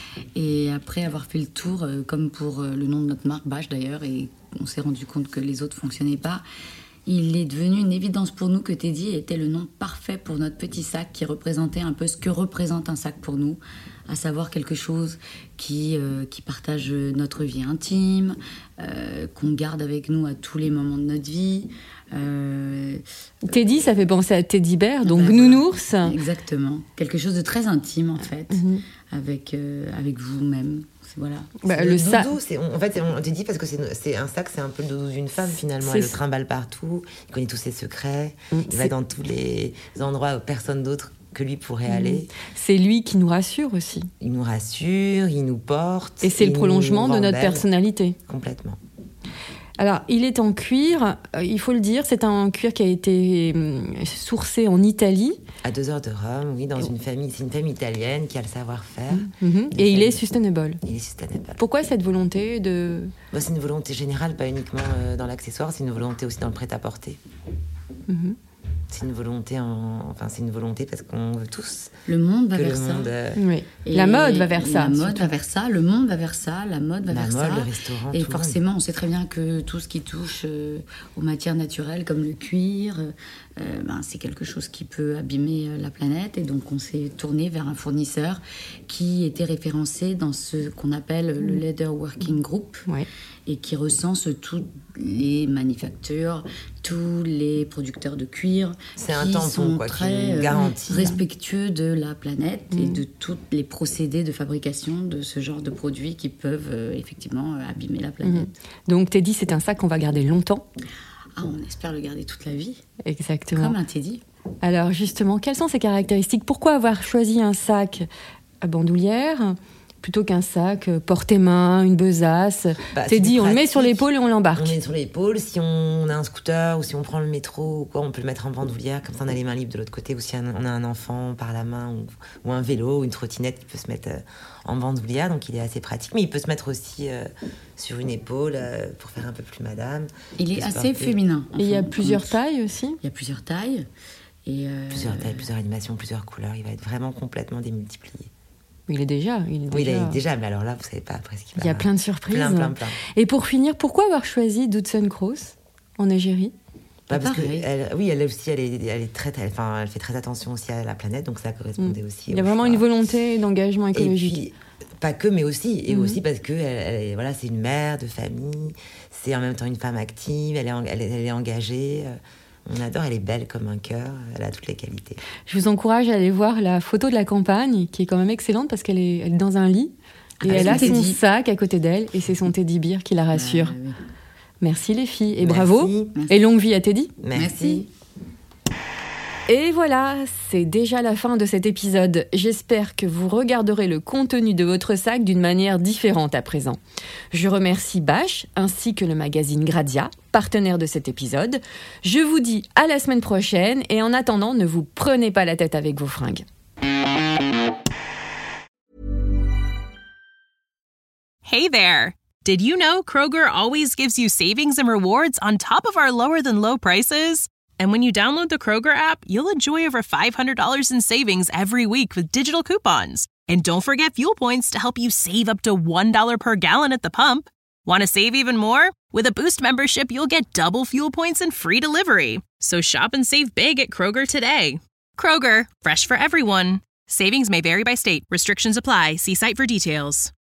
Et après avoir fait le tour, comme pour le nom de notre marque, Bâche d'ailleurs, et on s'est rendu compte que les autres ne fonctionnaient pas, il est devenu une évidence pour nous que Teddy était le nom parfait pour notre petit sac qui représentait un peu ce que représente un sac pour nous, à savoir quelque chose qui, euh, qui partage notre vie intime, euh, qu'on garde avec nous à tous les moments de notre vie. Euh, Teddy, ça fait penser à Teddy Bear, donc ben, nounours. Voilà. Exactement. Quelque chose de très intime, en fait, mm-hmm. avec, euh, avec vous-même. C'est, voilà. Bah, c'est le sa... doudou. C'est, on, en fait, on te dit parce que c'est, c'est un sac, c'est un peu le doudou d'une femme, finalement. C'est... Elle le trimballe partout, il connaît tous ses secrets, mm, il c'est... va dans tous les endroits où personne d'autre que lui pourrait mmh. aller. C'est lui qui nous rassure aussi. Il nous rassure, il nous porte. Et c'est le prolongement de notre belle. personnalité. Complètement. Alors, il est en cuir, il faut le dire, c'est un cuir qui a été sourcé en Italie. À deux heures de Rome, oui, dans une famille, c'est une famille italienne qui a le savoir-faire. Mmh. Et il est sustainable. Il est sustainable. Pourquoi cette volonté de... Bah, c'est une volonté générale, pas uniquement dans l'accessoire, c'est une volonté aussi dans le prêt-à-porter. Mmh. C'est une volonté, en... enfin c'est une volonté parce qu'on veut tous. Le monde va que vers le ça. Monde, euh... oui. La mode va vers ça. La mode va vers ça. Le monde va vers ça. La mode va la vers mode, ça. Le restaurant. Et tout forcément, on sait très bien que tout ce qui touche euh, aux matières naturelles, comme le cuir, euh, ben, c'est quelque chose qui peut abîmer euh, la planète. Et donc, on s'est tourné vers un fournisseur qui était référencé dans ce qu'on appelle mmh. le Leather Working Group. Ouais. Et qui recense toutes les manufactures, tous les producteurs de cuir, c'est qui un tampon, sont quoi, très qui garantit, euh, respectueux de la planète mmh. et de tous les procédés de fabrication de ce genre de produits qui peuvent euh, effectivement euh, abîmer la planète. Mmh. Donc Teddy, c'est un sac qu'on va garder longtemps. Ah, on espère le garder toute la vie. Exactement. Comme un Teddy. Alors justement, quelles sont ses caractéristiques ? Pourquoi avoir choisi un sac à bandoulière plutôt qu'un sac porte-main, une besace? Bah, Teddy, on le met sur l'épaule et on l'embarque. On le met sur l'épaule. Si on a un scooter ou si on prend le métro ou quoi, on peut le mettre en bandoulière. Comme ça, on a les mains libres de l'autre côté. Ou si on a un enfant par la main ou, ou un vélo ou une trottinette qui peut se mettre en bandoulière. Donc, il est assez pratique. Mais il peut se mettre aussi euh, sur une épaule euh, pour faire un peu plus madame. Il est assez féminin. Et il y a plusieurs tailles aussi. Il y a plusieurs tailles. Et euh... Plusieurs tailles, plusieurs animations, plusieurs couleurs. Il va être vraiment complètement démultiplié. Il est déjà. Il est oui, déjà... il est déjà, mais alors là, vous savez pas après ce qu'il va... Il y a plein de surprises. Plein, plein, plein. Et pour finir, pourquoi avoir choisi Dudson Cross en Égérie? Bah, parce que elle, oui, elle aussi, elle est, elle est très, elle, enfin, elle fait très attention aussi à la planète, donc ça correspondait mmh. aussi. Il y a vraiment choix. Une volonté d'engagement écologique. Et puis, pas que, mais aussi, et mmh. aussi parce que elle, elle, voilà, c'est une mère de famille, c'est en même temps une femme active, elle est, elle, elle est engagée. On adore, elle est belle comme un cœur, elle a toutes les qualités. Je vous encourage à aller voir la photo de la campagne, qui est quand même excellente parce qu'elle est, elle est dans un lit et ah, elle a son teddy. sac à côté d'elle et c'est son Teddy Bear qui la rassure. Ah, oui. Merci les filles et Merci. bravo Merci. Et longue vie à Teddy. Merci. Merci. Et voilà, c'est déjà la fin de cet épisode. J'espère que vous regarderez le contenu de votre sac d'une manière différente à présent. Je remercie Bâche ainsi que le magazine Gradia, partenaire de cet épisode. Je vous dis à la semaine prochaine et en attendant, ne vous prenez pas la tête avec vos fringues. Hey there! Did you know Kroger always gives you savings and rewards on top of our lower than low prices? And when you download the Kroger app, you'll enjoy over five hundred dollars in savings every week with digital coupons. And don't forget fuel points to help you save up to one dollar per gallon at the pump. Want to save even more? With a Boost membership, you'll get double fuel points and free delivery. So shop and save big at Kroger today. Kroger, fresh for everyone. Savings may vary by state. Restrictions apply. See site for details.